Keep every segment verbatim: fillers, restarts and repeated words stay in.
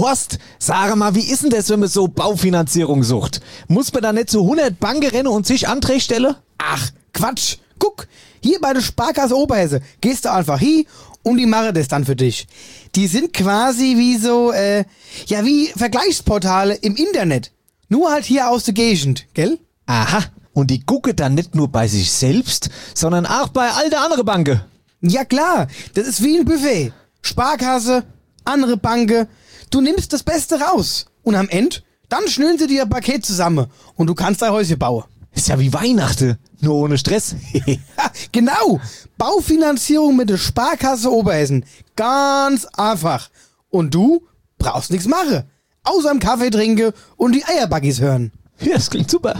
Horst, sag mal, wie ist denn das, wenn man so Baufinanzierung sucht? Muss man da nicht zu hundert Banken rennen und sich Anträge stellen? Ach, Quatsch. Guck, hier bei der Sparkasse Oberhesse gehst du einfach hin und die machen das dann für dich. Die sind quasi wie so, äh, ja wie Vergleichsportale im Internet. Nur halt hier aus der Gegend, gell? Aha, und die gucken dann nicht nur bei sich selbst, sondern auch bei all der anderen Banken. Ja klar, das ist wie ein Buffet. Sparkasse, andere Banken. Du nimmst das Beste raus. Und am Ende, dann schnüren sie dir ein Paket zusammen und du kannst dein Häuschen bauen. Ist ja wie Weihnachten, nur ohne Stress. Ja, genau. Baufinanzierung mit der Sparkasse Oberhessen. Ganz einfach. Und du brauchst nichts machen. Außer im Kaffee trinken und die Eierbuggies hören. Ja, das klingt super.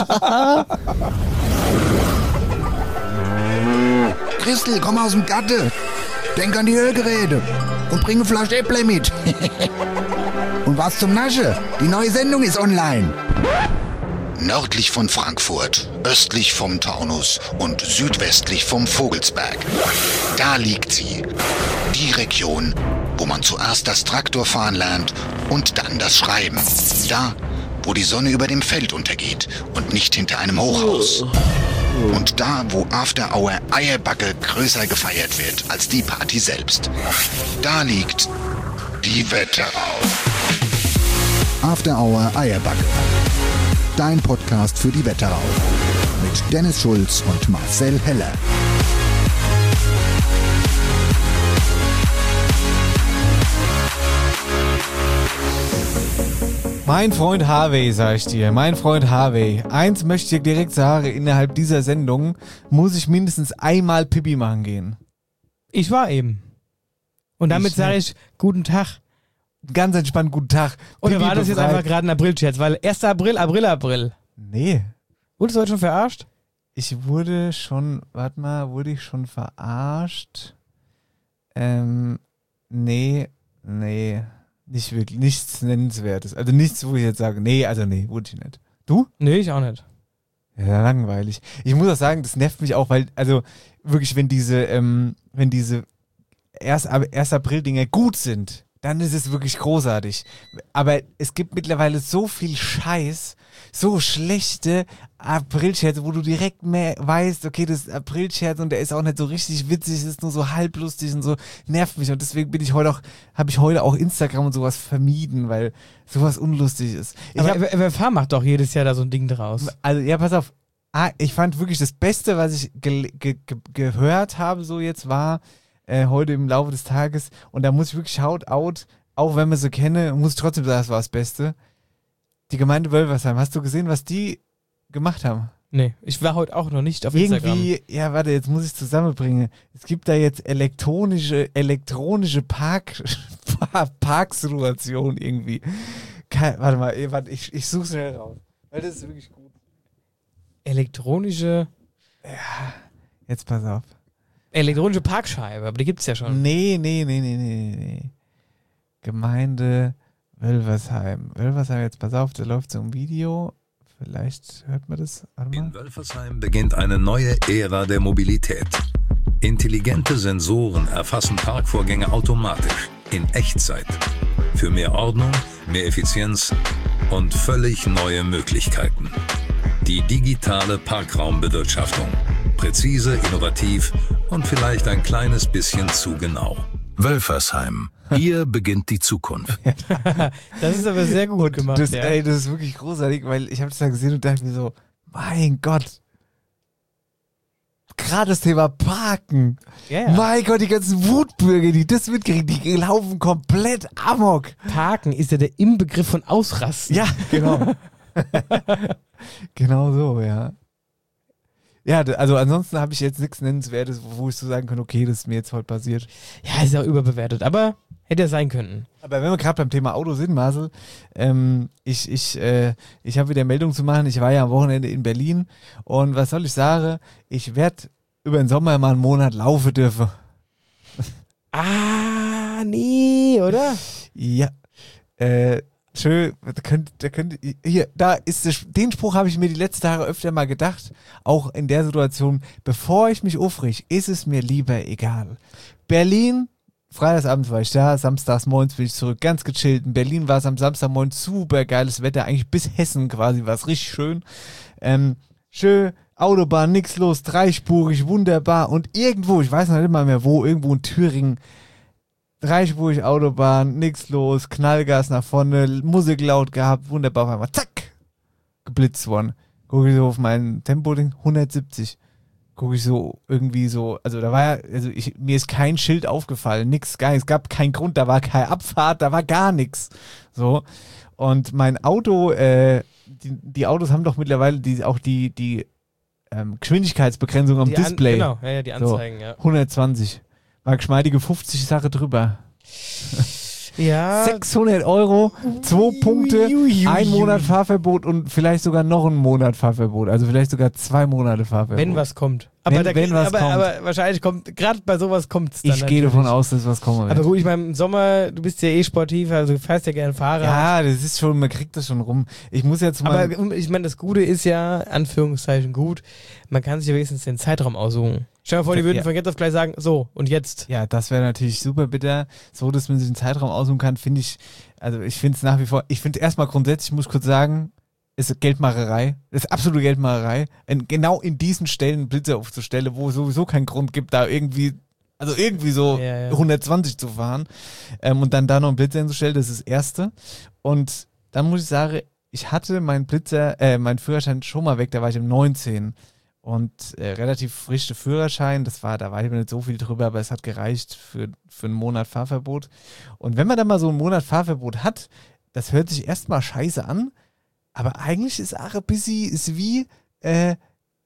Christel, komm aus dem Gatte. Denk an die Ölgeräte. Und bring eine Flasche Äpple mit. Und was zum Nasche? Die neue Sendung ist online. Nördlich von Frankfurt, östlich vom Taunus und südwestlich vom Vogelsberg. Da liegt sie. Die Region, wo man zuerst das Traktorfahren lernt und dann das Schreiben. Da, wo die Sonne über dem Feld untergeht und nicht hinter einem Hochhaus. Und da, wo After Hour Eierbacke größer gefeiert wird als die Party selbst. Da liegt die Wetterau. After Hour Eierbacke. Dein Podcast für die Wetterau. Mit Dennis Schulz und Marcel Heller. Mein Freund Harvey, sag ich dir, mein Freund Harvey. Eins möchte ich dir direkt sagen, innerhalb dieser Sendung muss ich mindestens einmal Pipi machen gehen. Ich war eben. Und damit Ich sage ich guten Tag. Ganz entspannt, guten Tag. Oder Pipi war das jetzt befreit. einfach gerade ein April-Scherz? Weil erster April, April, April. Nee. Wurdest du heute schon verarscht? Ich wurde schon, warte mal, wurde ich schon verarscht? Ähm, nee, nee, nicht wirklich, nichts Nennenswertes. Also nichts, wo ich jetzt sage, nee, also nee, wurde ich nicht. Du? Nee, ich auch nicht. Ja, langweilig. Ich muss auch sagen, das nervt mich auch, weil, also wirklich, wenn diese, ähm, wenn diese erst April-Dinger gut sind, dann ist es wirklich großartig. Aber es gibt mittlerweile so viel Scheiß, so schlechte Aprilscherze, wo du direkt mehr weißt, okay, das ist Aprilscherz und der ist auch nicht so richtig witzig, es ist nur so halblustig und so, nervt mich. Und deswegen bin ich heute auch, habe ich heute auch Instagram und sowas vermieden, weil sowas unlustig ist. Ich Aber hab, F F H macht doch jedes Jahr da so ein Ding draus. also, ja, pass auf. Ah, ich fand wirklich das Beste, was ich ge ge ge gehört habe, so jetzt war, Äh, heute im Laufe des Tages, und da muss ich wirklich shout out, auch wenn wir sie kennen, muss ich trotzdem sagen, das war das Beste. Die Gemeinde Wölversheim, hast du gesehen, was die gemacht haben? Nee, ich war heute auch noch nicht auf Irgendwie, Instagram. ja warte, jetzt muss ich es zusammenbringen. Es gibt da jetzt elektronische, elektronische Park, Parksituation irgendwie. Kein, warte mal, ey, warte, ich, ich suche schnell raus, weil das ist wirklich gut. Elektronische... Ja, jetzt pass auf. Elektronische Parkscheibe, aber die gibt's ja schon. Nee, nee, nee, nee, nee, nee. Gemeinde Wölversheim. Wölversheim, jetzt pass auf, da läuft so ein Video. Vielleicht hört man das. Warte mal. In Wölfersheim beginnt eine neue Ära der Mobilität. Intelligente Sensoren erfassen Parkvorgänge automatisch, in Echtzeit. Für mehr Ordnung, mehr Effizienz und völlig neue Möglichkeiten. Die digitale Parkraumbewirtschaftung. Präzise, innovativ und vielleicht ein kleines bisschen zu genau. Wölfersheim. Hier beginnt die Zukunft. Das ist aber sehr gut gemacht. Das, ja. ey, das ist wirklich großartig, weil ich habe das da gesehen und dachte mir so, mein Gott. Gerade das Thema Parken. Ja, ja. Mein Gott, die ganzen Wutbürger, die das mitkriegen, die laufen komplett amok. Parken ist ja der Inbegriff von Ausrasten. Ja, genau. Genau so, ja. Ja, d- also ansonsten habe ich jetzt nichts Nennenswertes, wo ich so sagen kann, okay, das ist mir jetzt heute passiert. Ja, ist ja überbewertet, aber hätte ja sein können. Aber wenn wir gerade beim Thema Auto sind, Marcel, ähm, ich, ich, äh, ich habe wieder Meldung zu machen. Ich war ja am Wochenende in Berlin und was soll ich sagen? Ich werde über den Sommer mal einen Monat laufen dürfen. Ah, nee, oder? Ja, äh, schön, da könnt, da könnt, hier, da ist das, den Spruch habe ich mir die letzten Tage öfter mal gedacht, auch in der Situation, bevor ich mich aufreg, ist es mir lieber egal. Berlin, Freitagsabend war ich da, samstags morgens bin ich zurück, ganz gechillt. In Berlin war es am Samstagmorgen super geiles Wetter, eigentlich bis Hessen quasi, war es richtig schön. Ähm, schön, Autobahn, nix los, dreispurig, wunderbar. Und irgendwo, ich weiß noch nicht mal mehr wo, irgendwo in Thüringen, dreispurig Autobahn, nix los, Knallgas nach vorne, Musik laut gehabt, wunderbar, auf einmal, zack, geblitzt worden. Gucke ich so auf mein Tempo-Ding, hundertsiebzig. Gucke ich so irgendwie so, also da war ja, also ich, mir ist kein Schild aufgefallen, nix, gar nichts, es gab keinen Grund, da war keine Abfahrt, da war gar nichts. So. Und mein Auto, äh, die, die Autos haben doch mittlerweile die, auch die, die ähm, Geschwindigkeitsbegrenzung am Die An- Display. Genau, ja, ja, die Anzeigen, so, ja. hundertzwanzig. War geschmeidige fünfzig Sache drüber. Ja. sechshundert Euro, zwei Punkte, ein Monat Fahrverbot und vielleicht sogar noch ein Monat Fahrverbot. Also vielleicht sogar zwei Monate Fahrverbot. Wenn was kommt. Aber, Wenn- da, wenn was aber, kommt. aber wahrscheinlich kommt, gerade bei sowas kommt es dann Ich gehe davon natürlich. aus, dass was kommen wird. Aber gut, ich meine, im Sommer, du bist ja eh sportiv, also du fährst ja gerne Fahrrad. Ja, das ist schon, man kriegt das schon rum. Ich muss jetzt mal... Aber ich meine, das Gute ist ja, Anführungszeichen gut, man kann sich ja wenigstens den Zeitraum aussuchen. Stell dir mal vor, die würden Ja. von jetzt auf gleich sagen, so, und jetzt. Ja, das wäre natürlich super bitter. So, dass man sich einen Zeitraum aussuchen kann, finde ich, also ich finde es nach wie vor, ich finde erstmal grundsätzlich, muss ich kurz sagen, ist Geldmacherei. Das ist absolute Geldmacherei. In, genau in diesen Stellen Blitze aufzustellen, wo es sowieso keinen Grund gibt, da irgendwie, also irgendwie so Ja, ja. hundertzwanzig zu fahren ähm, und dann da noch einen Blitzer hinzustellen, das ist das Erste. Und dann muss ich sagen, ich hatte meinen Blitzer, äh, meinen Führerschein schon mal weg, da war ich im neunzehn. Und äh, relativ frische Führerschein, das war, da war ich mir nicht so viel drüber, aber es hat gereicht für, für einen Monat Fahrverbot. Und wenn man dann mal so einen Monat Fahrverbot hat, das hört sich erstmal scheiße an, aber eigentlich ist auch ein bisschen, ist wie, äh,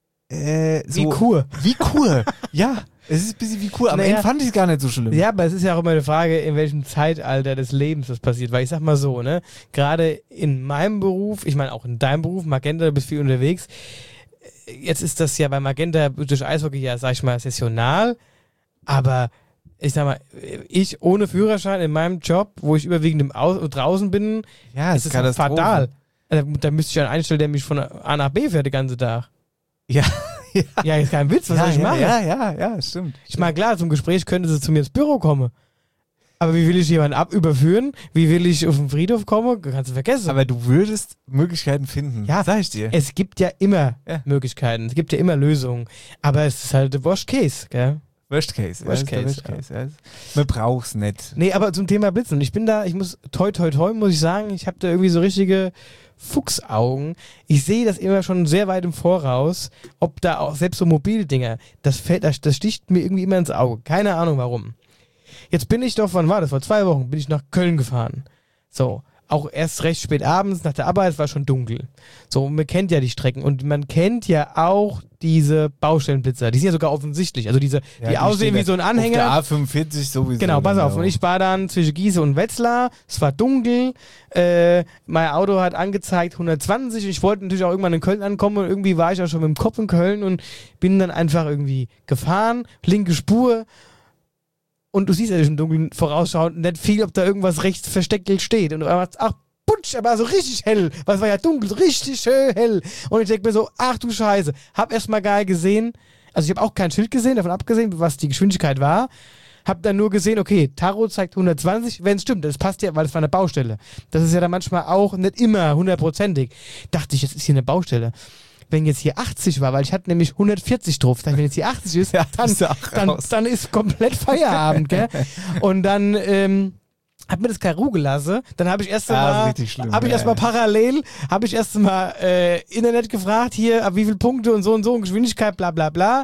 äh, so, Wie Kur. Wie Kur, ja. Es ist ein bisschen wie Kur, aber Naja. Ende fand ich es gar nicht so schlimm. Ja, aber es ist ja auch immer eine Frage, in welchem Zeitalter des Lebens das passiert. Weil ich sag mal so, ne, gerade in meinem Beruf, ich meine auch in deinem Beruf, Magenta, du bist viel unterwegs. Jetzt ist das ja bei Magenta durch Eishockey ja, sag ich mal, saisonal, aber ich sag mal, ich ohne Führerschein in meinem Job, wo ich überwiegend im Au- draußen bin, ja, ist es Katastrophe. fatal. Also, da müsste ich einen einstellen, der mich von A nach B fährt den ganzen Tag. Ja, ja. Ja, ist kein Witz, was ja, soll ich ja, machen? ja, ja, ja, stimmt. Ich meine, klar, zum Gespräch könnte sie zu mir ins Büro kommen. Aber wie will ich jemanden ab überführen? Wie will ich auf den Friedhof kommen? Kannst du vergessen. Aber du würdest Möglichkeiten finden. Ja, sag ich dir. es gibt ja immer Ja. Möglichkeiten. Es gibt ja immer Lösungen. Aber es ist halt der Worst Case, gell? Worst Case. Worst ja, das ist Case, der Worst Case. Ja. Man braucht's nicht. Nee, aber zum Thema Blitzen. Ich bin da, ich muss, toi, toi, toi, muss ich sagen, ich habe da irgendwie so richtige Fuchsaugen. Ich sehe das immer schon sehr weit im Voraus, ob da auch selbst so Mobildinger, das fällt, das, das sticht mir irgendwie immer ins Auge. Keine Ahnung warum. Jetzt bin ich doch, wann war das? Vor zwei Wochen bin ich nach Köln gefahren. So, auch erst recht spät abends, nach der Arbeit, es war schon dunkel. So, und man kennt ja die Strecken und man kennt ja auch diese Baustellenblitzer. Die sind ja sogar offensichtlich. Also diese, die aussehen wie so ein Anhänger. Auf der A fünfundvierzig sowieso. Genau, pass auf. Und ich war dann zwischen Gieße und Wetzlar. Es war dunkel. Äh, mein Auto hat angezeigt hundertzwanzig. Ich wollte natürlich auch irgendwann in Köln ankommen und irgendwie war ich auch schon mit dem Kopf in Köln und bin dann einfach irgendwie gefahren. Linke Spur. Und du siehst ja im Dunkeln vorausschauend nicht viel, ob da irgendwas rechts versteckt steht. Und du machst, ach, putsch, aber so richtig hell. Weil es war ja dunkel, so richtig schön hell. Und ich denke mir so, ach du Scheiße. Hab erstmal gar nicht gesehen. Also ich habe auch kein Schild gesehen, davon abgesehen, was die Geschwindigkeit war. Hab dann nur gesehen, okay, Tarot zeigt hundertzwanzig, wenn es stimmt. Das passt ja, weil es war eine Baustelle. Das ist ja dann manchmal auch nicht immer hundertprozentig. Dachte ich, jetzt ist hier eine Baustelle. Wenn jetzt hier achtzig war, weil ich hatte nämlich hundertvierzig drauf, dann wenn jetzt hier achtzig ist, Ja, dann, bist du auch dann, raus. dann ist komplett Feierabend, gell? Und dann ähm, hat mir das Karo gelassen. Dann habe ich erst Ah, ist mal, richtig schlimm, habe ich ja, erst mal ja. parallel, habe ich erst mal äh, Internet gefragt, hier, ab wie viele Punkte und so und so und Geschwindigkeit, bla bla bla.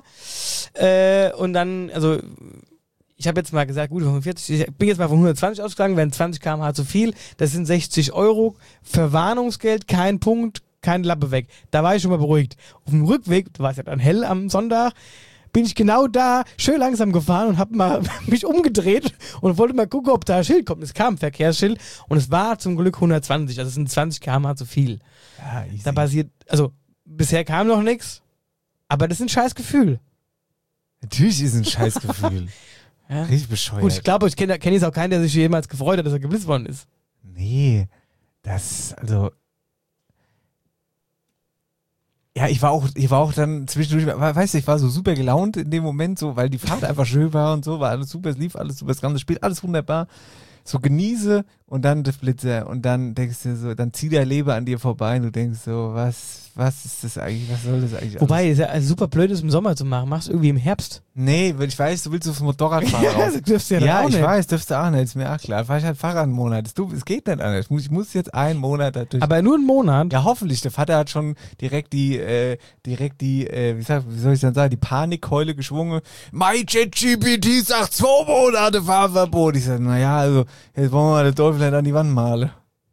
Äh, und dann, also ich habe jetzt mal gesagt, gut, fünfundvierzig, ich bin jetzt mal von hundertzwanzig ausgegangen, wenn zwanzig Kilometer pro Stunde zu viel, das sind sechzig Euro, Verwarnungsgeld, kein Punkt, keine Lappe weg. Da war ich schon mal beruhigt. Auf dem Rückweg, da war es ja dann hell am Sonntag, bin ich genau da schön langsam gefahren und habe mal mich umgedreht und wollte mal gucken, ob da ein Schild kommt. Es kam ein Verkehrsschild und es war zum Glück hundertzwanzig, also es sind zwanzig Kilometer pro Stunde zu viel. Ja, easy. Da passiert, also bisher kam noch nichts, aber das ist ein scheiß Gefühl. Natürlich ist ein Scheißgefühl. Ja. Richtig bescheuert. Gut, ich glaube, ich kenne kenn jetzt auch keinen, der sich jemals gefreut hat, dass er geblitzt worden ist. Nee, das, also. Ja, ich war auch, ich war auch dann zwischendurch, weißt du, ich war so super gelaunt in dem Moment, so, weil die Fahrt einfach schön war und so, war alles super, es lief alles super, das ganze Spiel, alles wunderbar. So genieße und dann der Blitzer und dann denkst du so, dann zieht der Leber an dir vorbei und du denkst so, was, was ist das eigentlich, was soll das eigentlich Wobei, alles? ist ja super blöd, das im Sommer zu machen. Machst du irgendwie im Herbst. Nee, weil ich weiß, du willst aufs Motorrad fahren. Ja, raus. das dürfst du ja dann Ja, auch ich nicht. weiß, dürfst du auch nicht, ist mir auch klar. Fahr ich halt Fahrrad einen Monat. Du, es geht nicht anders. Ich muss, ich muss jetzt einen Monat dadurch. Aber nur einen Monat. Ja, hoffentlich. Der Vater hat schon direkt die, äh, direkt die, äh, wie, sag, wie soll ich dann sagen, die Panikkeule geschwungen. My ChatGPT sagt zwei Monate Fahrverbot. Ich sag, naja, also, jetzt wollen wir mal den Teufel nicht an die Wand malen.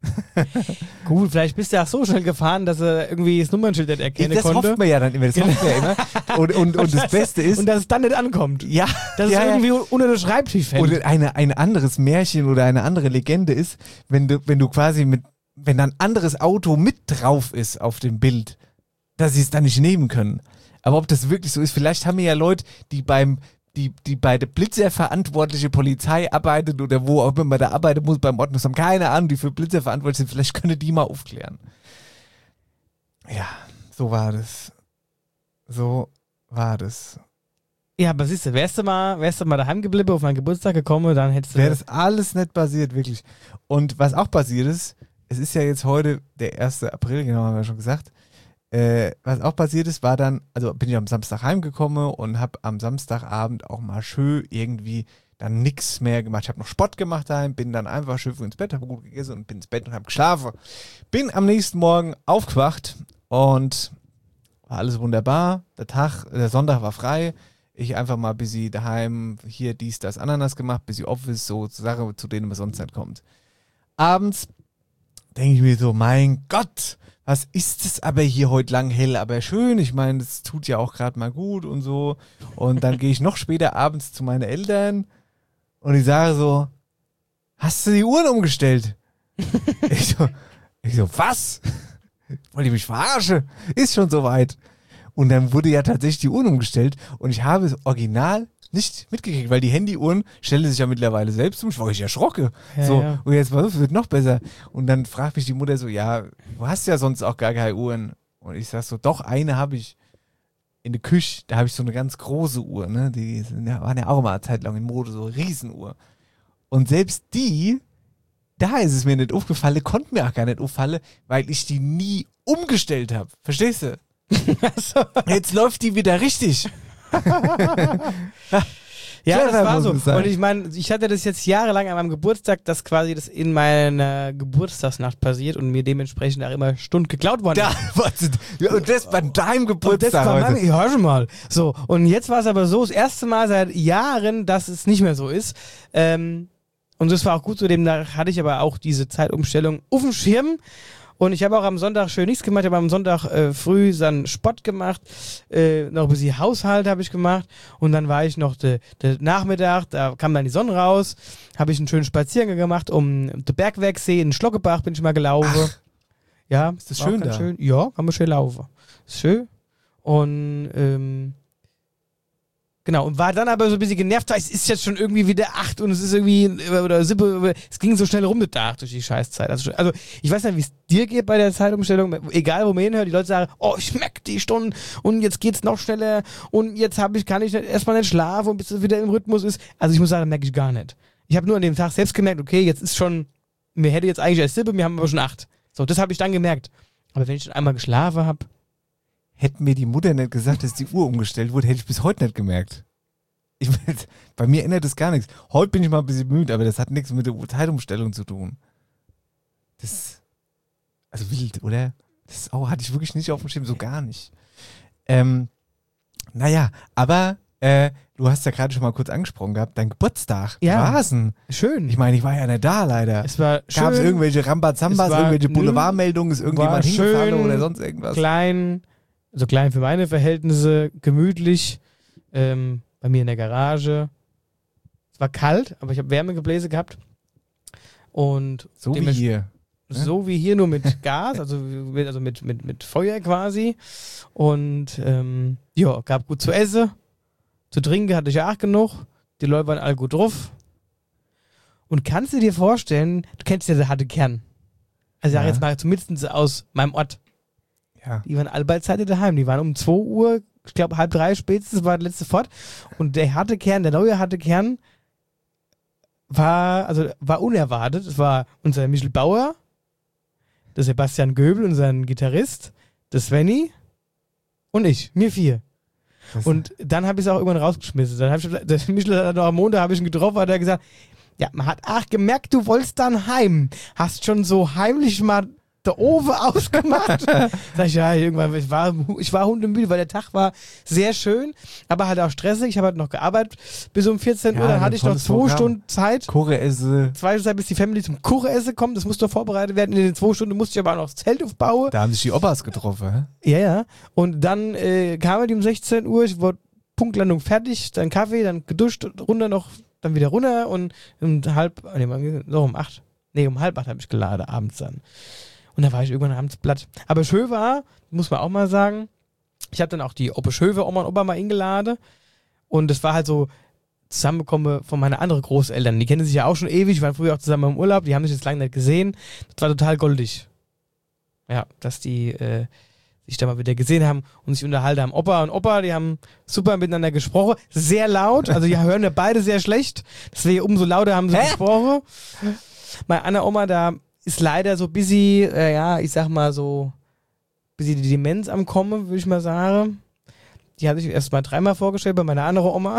Gut, vielleicht bist du auch so schnell gefahren, dass er irgendwie das Nummernschild nicht erkennen Das konnte. hofft man ja dann immer, das hofft man ja immer. Und, und, und das Beste ist, Und dass es dann nicht ankommt. ja, Dass ja, es ja. irgendwie unter den Schreibtisch fällt. Oder eine, ein anderes Märchen oder eine andere Legende ist, wenn du, wenn du quasi mit, wenn da ein anderes Auto mit drauf ist auf dem Bild, dass sie es dann nicht nehmen können. Aber ob das wirklich so ist, vielleicht haben wir ja Leute, die beim, die, die bei der Blitzer verantwortliche Polizei arbeitet oder wo auch immer da arbeiten muss beim Ordnungsamt, keine Ahnung, die für Blitzer verantwortlich sind, vielleicht können die mal aufklären. Ja, so war das. So war das. Ja, aber siehst du, wärst du mal, wärst du mal daheim geblieben, auf meinen Geburtstag gekommen, dann hättest du... Wäre das alles nicht passiert, wirklich. Und was auch passiert ist, es ist ja jetzt heute der erste April, genau, haben wir schon gesagt. Äh, was auch passiert ist, war dann, also bin ich am Samstag heimgekommen und habe am Samstagabend auch mal schön irgendwie dann nichts mehr gemacht. Ich habe noch Sport gemacht daheim, bin dann einfach schön früh ins Bett, habe gut gegessen und bin ins Bett und habe geschlafen. Bin am nächsten Morgen aufgewacht und war alles wunderbar. Der Tag, der Sonntag war frei. Ich einfach mal ein bisschen daheim, hier dies, das, Ananas gemacht, ein bisschen Office, so Sachen, zu denen man sonst nicht kommt. Abends denke ich mir so, mein Gott, was ist das aber hier heute lang hell, aber schön. Ich meine, das tut ja auch gerade mal gut und so. Und dann gehe ich noch später abends zu meinen Eltern und ich sage so, hast du die Uhren umgestellt? ich, so, ich so, was? Wollt ihr mich verarschen? Ist schon soweit. Und dann wurde ja tatsächlich die Uhren umgestellt und ich habe es original nicht mitgekriegt, weil die Handyuhren stellen sich ja mittlerweile selbst um. Ich war richtig erschrocken. Ja, so, ja. und jetzt was wird noch besser. Und dann fragt mich die Mutter so, ja, du hast ja sonst auch gar keine Uhren. Und ich sag so, doch, eine habe ich in der Küche. Da habe ich so eine ganz große Uhr, ne? Die sind ja, waren ja auch mal eine Zeit lang in Mode, so eine Riesenuhr. Und selbst die, da ist es mir nicht aufgefallen, konnte mir auch gar nicht auffallen, weil ich die nie umgestellt habe. Verstehst du? Jetzt läuft die wieder richtig. Ja, Clever, das war muss so. man sagen. Und ich meine, ich hatte das jetzt jahrelang an meinem Geburtstag, dass quasi das in meiner Geburtstagsnacht passiert und mir dementsprechend auch immer Stunden geklaut worden Da, ist. was, und das bei deinem Und das Geburtstag war heute. mein, ja, schon mal. So, und jetzt war es aber so, das erste Mal seit Jahren, dass es nicht mehr so ist. Ähm, und das war auch gut, zu dem da hatte ich aber auch diese Zeitumstellung auf dem Schirm. Und ich habe auch am Sonntag schön nichts gemacht. Ich habe am Sonntag äh, früh dann Sport gemacht, äh, noch ein bisschen Haushalt habe ich gemacht. Und dann war ich noch der de Nachmittag, da kam dann die Sonne raus, habe ich einen schönen Spaziergang gemacht um den Bergwerksee in Schlockebach bin ich mal gelaufen. Ach, ja, ist das war auch schön ganz da? schön. Ja, kann man schön laufen. Ist schön. Und ähm, genau, und war dann aber so ein bisschen genervt, weil es ist jetzt schon irgendwie wieder acht und es ist irgendwie, oder sippe, es ging so schnell rum mit der acht durch die Scheißzeit. Also, also ich weiß nicht, wie es dir geht bei der Zeitumstellung, egal wo man hinhört, die Leute sagen, oh, ich merke die Stunden und jetzt geht's noch schneller und jetzt hab ich, kann ich nicht, erstmal nicht schlafen und bis es wieder im Rhythmus ist. Also ich muss sagen, merke ich gar nicht. Ich habe nur an dem Tag selbst gemerkt, okay, jetzt ist schon, mir hätte jetzt eigentlich erst sippe, wir haben aber schon acht. So, das habe ich dann gemerkt. Aber wenn ich dann einmal geschlafen habe, Hätte mir die Mutter nicht gesagt, dass die Uhr umgestellt wurde, hätte ich bis heute nicht gemerkt. Ich, bei mir ändert das gar nichts. Heute bin ich mal ein bisschen müde, aber das hat nichts mit der Zeitumstellung zu tun. Das, also wild, oder? Das auch, hatte ich wirklich nicht auf dem Schirm, so gar nicht. Ähm, naja, aber äh, du hast ja gerade schon mal kurz angesprochen gehabt, dein Geburtstag, Ja. Rasen. schön. Ich meine, ich war ja nicht da leider. es war schön. Gab es irgendwelche Rambazambas, Es war- irgendwelche nö, Boulevardmeldungen, ist irgendjemand war hingefallen schön, oder sonst irgendwas? klein, also klein für meine Verhältnisse, gemütlich, ähm, bei mir in der Garage. Es war kalt, aber ich habe Wärmegebläse gehabt. Und So wie dements- hier. so wie hier nur mit Gas, also, mit- also mit, mit, mit Feuer quasi. Und ähm, ja, gab gut zu essen. Zu trinken hatte ich auch genug. Die Leute waren alle gut drauf. Und kannst du dir vorstellen, du kennst ja der harte Kern. Also ich sag Ja. jetzt mal zumindest aus meinem Ort. Ja. Die waren alle beidseitig daheim. Die waren um zwei Uhr, ich glaube halb drei spätestens war der letzte fort. Und der harte Kern, der neue harte Kern war, also war unerwartet. Es war unser Michel Bauer, der Sebastian Göbel, unser Gitarrist, der Svenny und ich. Mir vier. Das Und dann habe ich es auch irgendwann rausgeschmissen. Dann habe ich, der Michel hat noch am Montag habe ich ihn getroffen, hat er gesagt, ja, man hat ach gemerkt, du wolltest dann heim. Hast schon so heimlich mal der Ofen ausgemacht. Sag ich, ja, irgendwann, ich war, ich war hundemüde, weil der Tag war sehr schön, aber halt auch stressig. Ich habe halt noch gearbeitet bis um vierzehn Uhr, Ja, dann ein hatte ich noch tolles zwei Programm. Stunden Zeit. Koche esse. Zwei Stunden Zeit, bis die Family zum Kuchenessen kommt. Das musste vorbereitet werden. In den zwei Stunden musste ich aber auch noch das Zelt aufbauen. Da haben sich die Opas getroffen. Hä? Ja, ja. Und dann äh, kam die um sechzehn Uhr, ich wurde Punktlandung fertig, dann Kaffee, dann geduscht, runter noch, dann wieder runter und um halb, nee, so um acht, nee, um halb acht habe ich geladen, abends dann. Und da war ich irgendwann abends platt. Aber schön war, muss man auch mal sagen, ich habe dann auch die Opa Schöwe, Oma und Opa mal eingeladen und das war halt so zusammengekommen von meinen anderen Großeltern. Die kennen sich ja auch schon ewig, waren früher auch zusammen im Urlaub, die haben sich jetzt lange nicht gesehen. Das war total goldig. Ja, dass die äh, sich da mal wieder gesehen haben und sich unterhalten haben. Opa und Opa, die haben super miteinander gesprochen. Sehr laut, also die hören ja beide sehr schlecht. Deswegen umso lauter haben sie Hä? gesprochen. Meine Anna Oma, da ist leider so busy, äh, ja, ich sag mal so, busy die Demenz am Kommen, würde ich mal sagen. Die hatte ich erst mal dreimal vorgestellt bei meiner anderen Oma.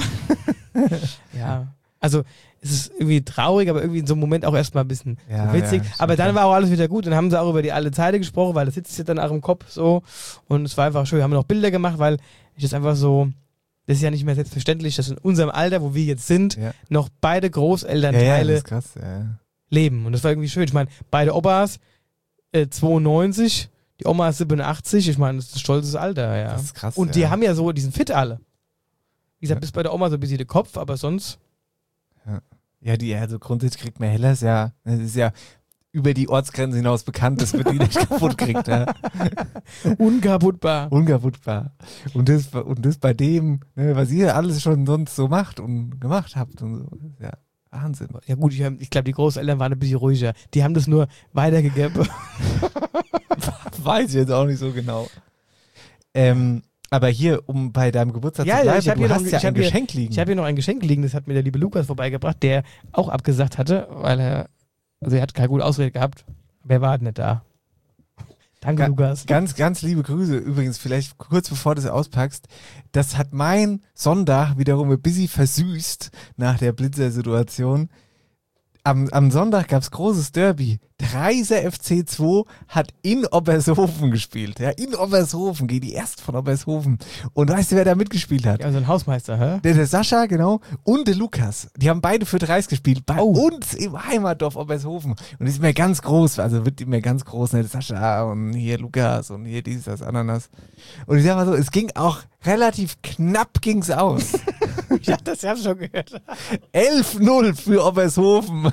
Ja, also es ist irgendwie traurig, aber irgendwie in so einem Moment auch erstmal ein bisschen Ja, witzig. ja, aber dann klar. war auch alles wieder gut. Dann haben sie auch über die alte Zeit gesprochen, weil das sitzt jetzt dann auch im Kopf so. Und es war einfach schön. Wir haben noch Bilder gemacht, weil ich das einfach so, das ist ja nicht mehr selbstverständlich, dass in unserem Alter, wo wir jetzt sind, Ja. noch beide Ja, ja, Großelternteile das ist krass. Ja. leben. Und das war irgendwie schön. Ich meine, beide Opas, äh, zweiundneunzig, die Oma ist siebenundachtzig. Ich meine, das ist ein stolzes Alter, ja. Das ist krass. Und die ja. haben ja so, die sind fit alle. Wie gesagt, Ja. bis bei der Oma so ein bisschen der Kopf, aber sonst. Ja, die, also grundsätzlich kriegt man Hellers ja, das ist ja über die Ortsgrenzen hinaus bekannt, dass man die nicht kaputt kriegt. Ja. Unkaputtbar. Unkaputtbar. Und das, und das bei dem, ne, was ihr alles schon sonst so macht und gemacht habt und so. Ja, Wahnsinn. Ja gut, ich, ich glaube, die Großeltern waren ein bisschen ruhiger. Die haben das nur weitergegeben. Weiß ich jetzt auch nicht so genau. Ähm, aber hier, um bei deinem Geburtstag Ja, zu ja, bleiben, ich hab du hier noch- hast ja ich ein hab hier- Geschenk liegen. Ich habe hier noch ein Geschenk liegen, das hat mir der liebe Lukas vorbeigebracht, der auch abgesagt hatte, weil er, also er hat keine gute Ausrede gehabt. Wer war denn nicht da? Danke, Ga- Lukas. Ganz, ganz liebe Grüße. Übrigens, vielleicht kurz bevor du es auspackst. Das hat mein Sonntag wiederum ein bisschen versüßt nach der Blitzer-Situation. Am, am Sonntag gab es großes Derby. Dreiser F C zwei hat in Obershofen gespielt. Ja, in Obershofen, geht die erst von Obershofen. Und weißt du, wer da mitgespielt hat? Ja, so ein Hausmeister, hä? Der, der Sascha, genau, und der Lukas. Die haben beide für Dreis gespielt, bei Oh. uns im Heimatdorf Obershofen. Und ist mir ganz groß, also wird immer ganz groß, ne? Der Sascha und hier Lukas und hier dies, das, Ananas. Und ich sag mal so, es ging auch relativ knapp ging's aus. Ja, das habe ich schon gehört. elf null für Obershofen.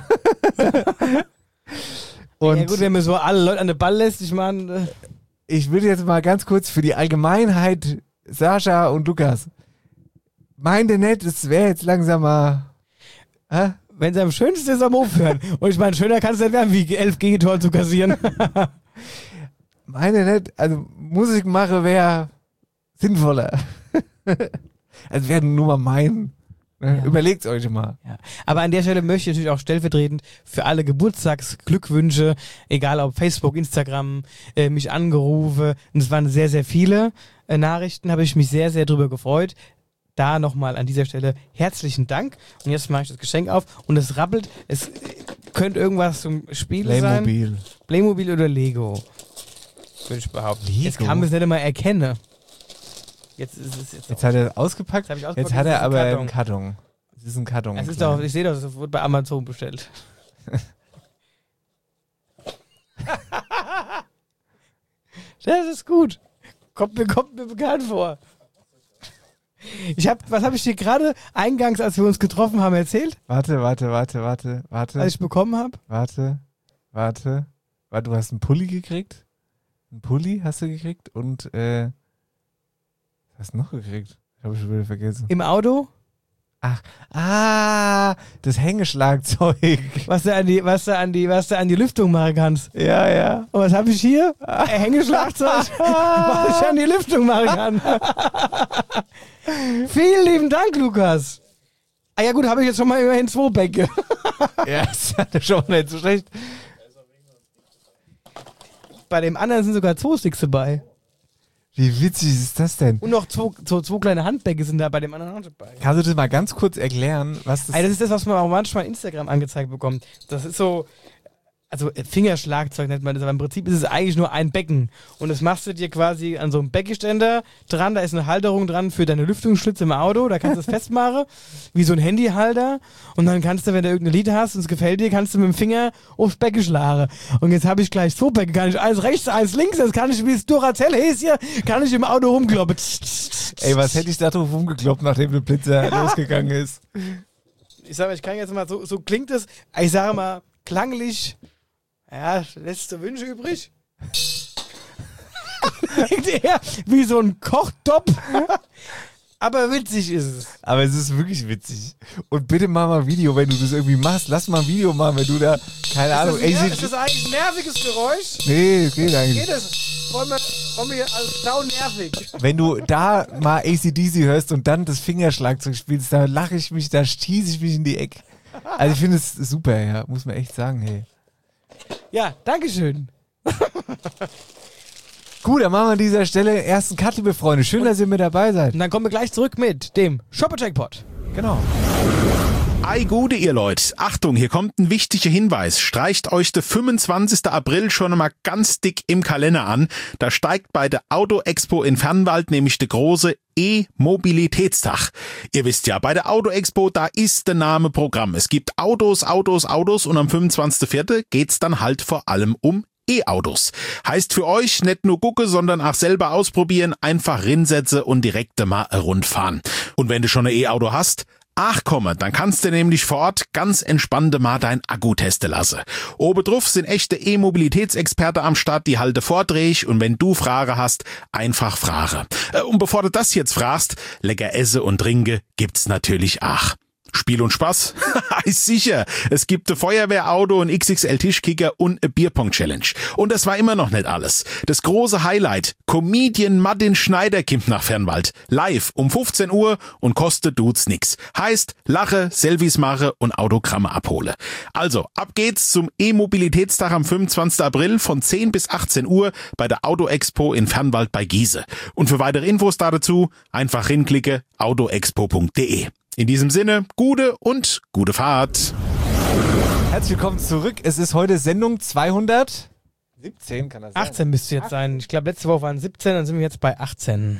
Und Ja gut, wenn man so alle Leute an den Ball lässt, ich meine, ich will jetzt mal ganz kurz für die Allgemeinheit, Sascha und Lukas, meinte nicht, es wäre jetzt langsam mal... Hä? wenn es am schönsten ist, am Aufhören. Und ich meine, schöner kann es nicht werden, wie elf Gegentore zu kassieren. Meine nicht, also Musik mache wäre sinnvoller. Also werden nur mal meinen. Ne? Ja. Überlegt euch mal. Ja. Aber an der Stelle möchte ich natürlich auch stellvertretend für alle Geburtstagsglückwünsche, egal ob Facebook, Instagram, äh, mich angerufen. Und es waren sehr, sehr viele äh, Nachrichten, habe ich mich sehr, sehr drüber gefreut. Da nochmal an dieser Stelle herzlichen Dank. Und jetzt mache ich das Geschenk auf und es rappelt. Es äh, könnte irgendwas zum Spiel sein. Playmobil. Playmobil oder Lego. Würde ich behaupten. Lego? Jetzt kann man es nicht einmal erkennen. Jetzt ist es jetzt. Jetzt hat er ausgepackt, Jetzt hab ich ausgepackt, jetzt hat das er ist ein aber Karton. einen Karton. Es ist ein Karton. Es ist doch, ich sehe doch, es wurde bei Amazon bestellt. Das ist gut. Kommt mir, kommt mir bekannt vor. Ich hab, was habe ich dir gerade eingangs, als wir uns getroffen haben, erzählt, Warte, warte, warte, warte, warte, als ich bekommen habe? warte, warte. Warte, du hast einen Pulli gekriegt? Einen Pulli hast du gekriegt und äh, was hast du noch gekriegt? Ich habe schon wieder vergessen. Im Auto? Ach, ah, das Hängeschlagzeug. Was du an die, was du an die, was du an die Lüftung machen kannst. Ja, ja. Und was habe ich hier? Ein Hängeschlagzeug, was ich an die Lüftung machen kann. Vielen lieben Dank, Lukas. Ah ja gut, habe ich jetzt schon mal immerhin zwei Bänke. Ja, das ist schon mal nicht so schlecht. Bei dem anderen sind sogar zwei Sticks dabei. Wie witzig ist das denn? Und noch zwei, zwei, zwei kleine Handbänke sind da bei dem anderen auch dabei. Kannst du das mal ganz kurz erklären, was das Also das ist das, was man auch manchmal Instagram angezeigt bekommt. Das ist so, also Fingerschlagzeug nennt man das, aber im Prinzip ist es eigentlich nur ein Becken. Und das machst du dir quasi an so einem Beckenständer dran, da ist eine Halterung dran für deine Lüftungsschlitze im Auto, da kannst du es festmachen, wie so ein Handyhalter. Und dann kannst du, wenn du irgendein Lied hast und es gefällt dir, kannst du mit dem Finger aufs Becken schlagen. Und jetzt habe ich gleich zwei Becken, kann ich eins rechts, eins links, das kann ich wie das Duracell-Häschen, kann ich im Auto rumkloppen. Ey, was hätte ich da drauf rumgekloppt, nachdem der Blitzer ja. losgegangen ist? Ich sag mal, ich kann jetzt mal, so, so klingt es, ich sage mal, klanglich. Ja, letzte Wünsche übrig. Klingt eher wie so ein Kochtopf. Aber witzig ist es. Aber es ist wirklich witzig. Und bitte mach mal ein Video, wenn du das irgendwie machst. Lass mal ein Video machen, wenn du da, keine ist Ahnung. Das ey, ner- ist das eigentlich ein nerviges Geräusch? Nee, geht eigentlich. Geht das? Wollen wir, wollen wir als sau nervig? Wenn du da mal A C D C hörst und dann das Fingerschlagzeug spielst, da lache ich mich, da stieß ich mich in die Ecke. Also ich finde es super, ja. Muss man echt sagen, hey. Ja, dankeschön. Gut, dann machen wir an dieser Stelle ersten Cut, liebe Freunde. Schön, dass ihr mit dabei seid. Und dann kommen wir gleich zurück mit dem Shopper-Jackpot. Genau. Ei Gude, ihr Leute. Achtung, hier kommt ein wichtiger Hinweis. Streicht euch den fünfundzwanzigsten April schon mal ganz dick im Kalender an. Da steigt bei der Auto Expo in Fernwald nämlich der große E-Mobilitätstag. Ihr wisst ja, bei der Auto Expo, da ist der Name Programm. Es gibt Autos, Autos, Autos und am fünfundzwanzigsten vierten geht's dann halt vor allem um E-Autos. Heißt für euch nicht nur gucke, sondern auch selber ausprobieren, einfach rinsetze und direkt mal rundfahren. Und wenn du schon ein E-Auto hast, ach komme, dann kannst du nämlich vor Ort ganz entspannt mal dein Akku testen lassen. Obendrauf sind echte E-Mobilitätsexperte am Start, die halte Vorträge und wenn du Fragen hast, einfach Frage. Und bevor du das jetzt fragst, lecker esse und trinke gibt's natürlich auch. Spiel und Spaß? Ist sicher. Es gibt ein Feuerwehrauto, ein X X L-Tischkicker und eine Bierpong-Challenge. Und das war immer noch nicht alles. Das große Highlight. Comedian Martin Schneider kommt nach Fernwald. Live um fünfzehn Uhr und kostet dudes nix. Heißt, lache, Selfies mache und Autogramme abhole. Also, ab geht's zum E-Mobilitätstag am fünfundzwanzigsten April von zehn bis achtzehn Uhr bei der Auto Expo in Fernwald bei Giese. Und für weitere Infos dazu einfach hinklicke autoexpo punkt de. In diesem Sinne, gute und gute Fahrt. Herzlich willkommen zurück. Es ist heute Sendung zweihundertsiebzehn, kann das sein? achtzehn müsste jetzt sein. Ich glaube, letzte Woche waren siebzehn, dann sind wir jetzt bei achtzehn.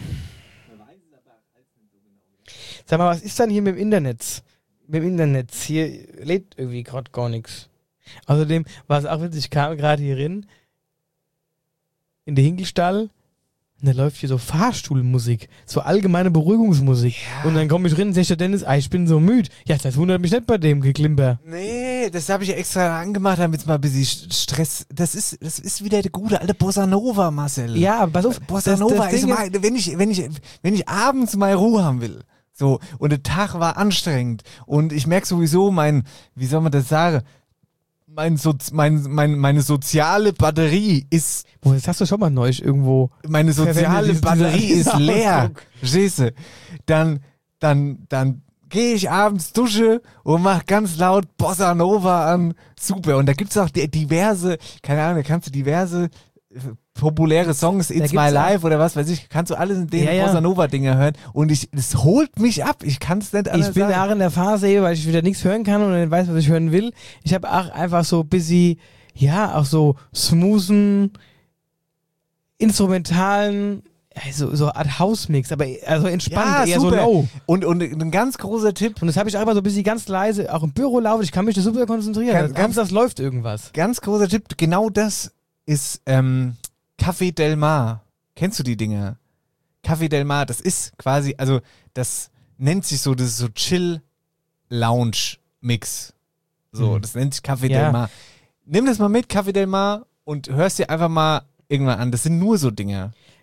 Sag mal, was ist dann hier mit dem Internet? Mit dem Internet. Hier lädt irgendwie gerade gar nichts. Außerdem war es auch witzig, ich kam gerade hier rein, in den Hinkelstall. Und da läuft hier so Fahrstuhlmusik, so allgemeine Beruhigungsmusik. Ja. Und dann komme ich rein und sage, Dennis, ah, ich bin so müde. Ja, das wundert mich nicht bei dem Geklimper. Nee, das habe ich ja extra angemacht, damit es mal ein bisschen Stress... Das ist, das ist wieder der gute alte Bossa Nova, Marcel. Ja, aber pass auf. Bossa das, Nova das ist mal, wenn ich, wenn ich, wenn ich abends mal Ruhe haben will. So, und der Tag war anstrengend. Und ich merke sowieso mein, wie soll man das sagen? Mein so mein, mein, meine soziale Batterie ist... Boah, das hast du schon mal neu irgendwo... Meine soziale diese, Batterie diese, ist leer. Verstehst du? Dann, dann, dann gehe ich abends dusche und mach ganz laut Bossa Nova an. Super. Und da gibt's auch diverse, keine Ahnung, da kannst du diverse populäre Songs, It's My Life oder was weiß ich, kannst du alles in den ja, ja. Bossa Nova Dinger hören und ich, es holt mich ab, ich kann es nicht anders Ich bin sagen. auch in der Phase, weil ich wieder nichts hören kann und nicht weiß, was ich hören will. Ich habe auch einfach so busy, ja, auch so smoothen, instrumentalen, so, so Art House-Mix, aber also entspannt, ja, eher super. so low. Und, und ein ganz großer Tipp. Und das habe ich einfach so ein bisschen ganz leise, auch im Büro laufen, ich kann mich da super konzentrieren. Ganz, Ganz, das läuft irgendwas. Ganz großer Tipp, genau das ist ähm, Café Del Mar. Kennst du die Dinger? Café Del Mar, das ist quasi, also das nennt sich so, das ist so Chill-Lounge-Mix. So, Hm. das nennt sich Café Ja. Del Mar. Nimm das mal mit, Café Del Mar, und hörst dir einfach mal irgendwann an. Das sind nur so Dinger.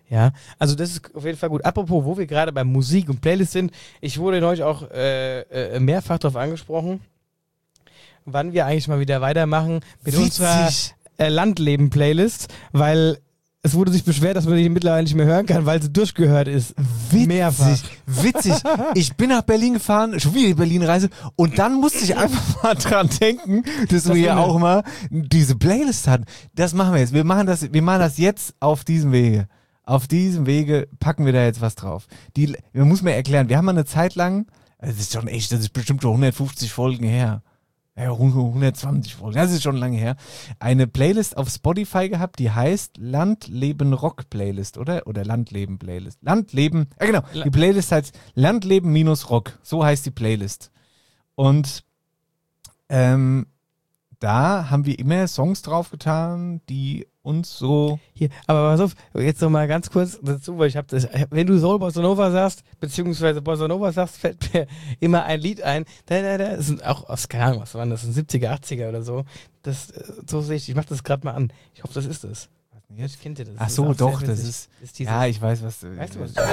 Ja, also das ist auf jeden Fall gut. Apropos, wo wir gerade bei Musik und Playlist sind, ich wurde neulich auch äh, äh, mehrfach darauf angesprochen, wann wir eigentlich mal wieder weitermachen mit Witzig. unserer äh, Landleben-Playlist, weil es wurde sich beschwert, dass man die mittlerweile nicht mehr hören kann, weil sie durchgehört ist. Witzig, Mehrfach. witzig. Ich bin nach Berlin gefahren, schon wieder die Berlin-Reise, und dann musste ich einfach mal dran denken, dass wir ja auch mal diese Playlist hatten. Das machen wir jetzt. Wir machen das, wir machen das jetzt auf diesem Wege. Auf diesem Wege packen wir da jetzt was drauf. Die, man muss mir erklären, wir haben mal eine Zeit lang, das ist schon echt, das ist bestimmt schon hundertfünfzig Folgen her. Ja, hundertzwanzig Folgen, das ist schon lange her. Eine Playlist auf Spotify gehabt, die heißt Landleben Rock Playlist, oder? Oder Landleben Playlist. Landleben, ja genau, die Playlist heißt Landleben minus Rock. So heißt die Playlist. Und ähm, da haben wir immer Songs draufgetan, die uns so... Hier, aber pass auf, jetzt noch mal ganz kurz dazu, weil ich habe das, wenn du Soul Bossa Nova sagst, beziehungsweise Bossa Nova sagst, fällt mir immer ein Lied ein, da, da, da, das sind auch aus, keine Ahnung, was waren das, sind siebziger, achtziger oder so, das, so sehe ich, ich mach das gerade mal an, ich hoffe, das ist es. Jetzt kennt ihr das. Ach das so, ist doch, sehr das witzig. ist... ist dieses, Ja, ich weiß, was... weißt du, was ja.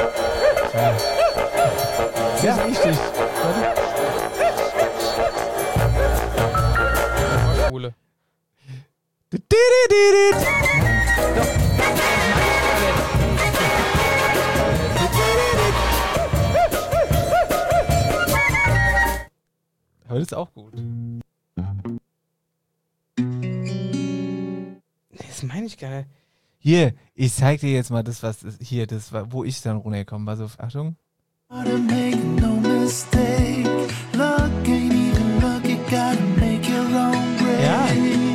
ja. Sehr wichtig. Schwule. Heute ist auch gut. Das meine ich gar nicht. Hier, ich zeig dir jetzt mal das, was hier, das war, wo ich dann runtergekommen war. So, Achtung. Ja.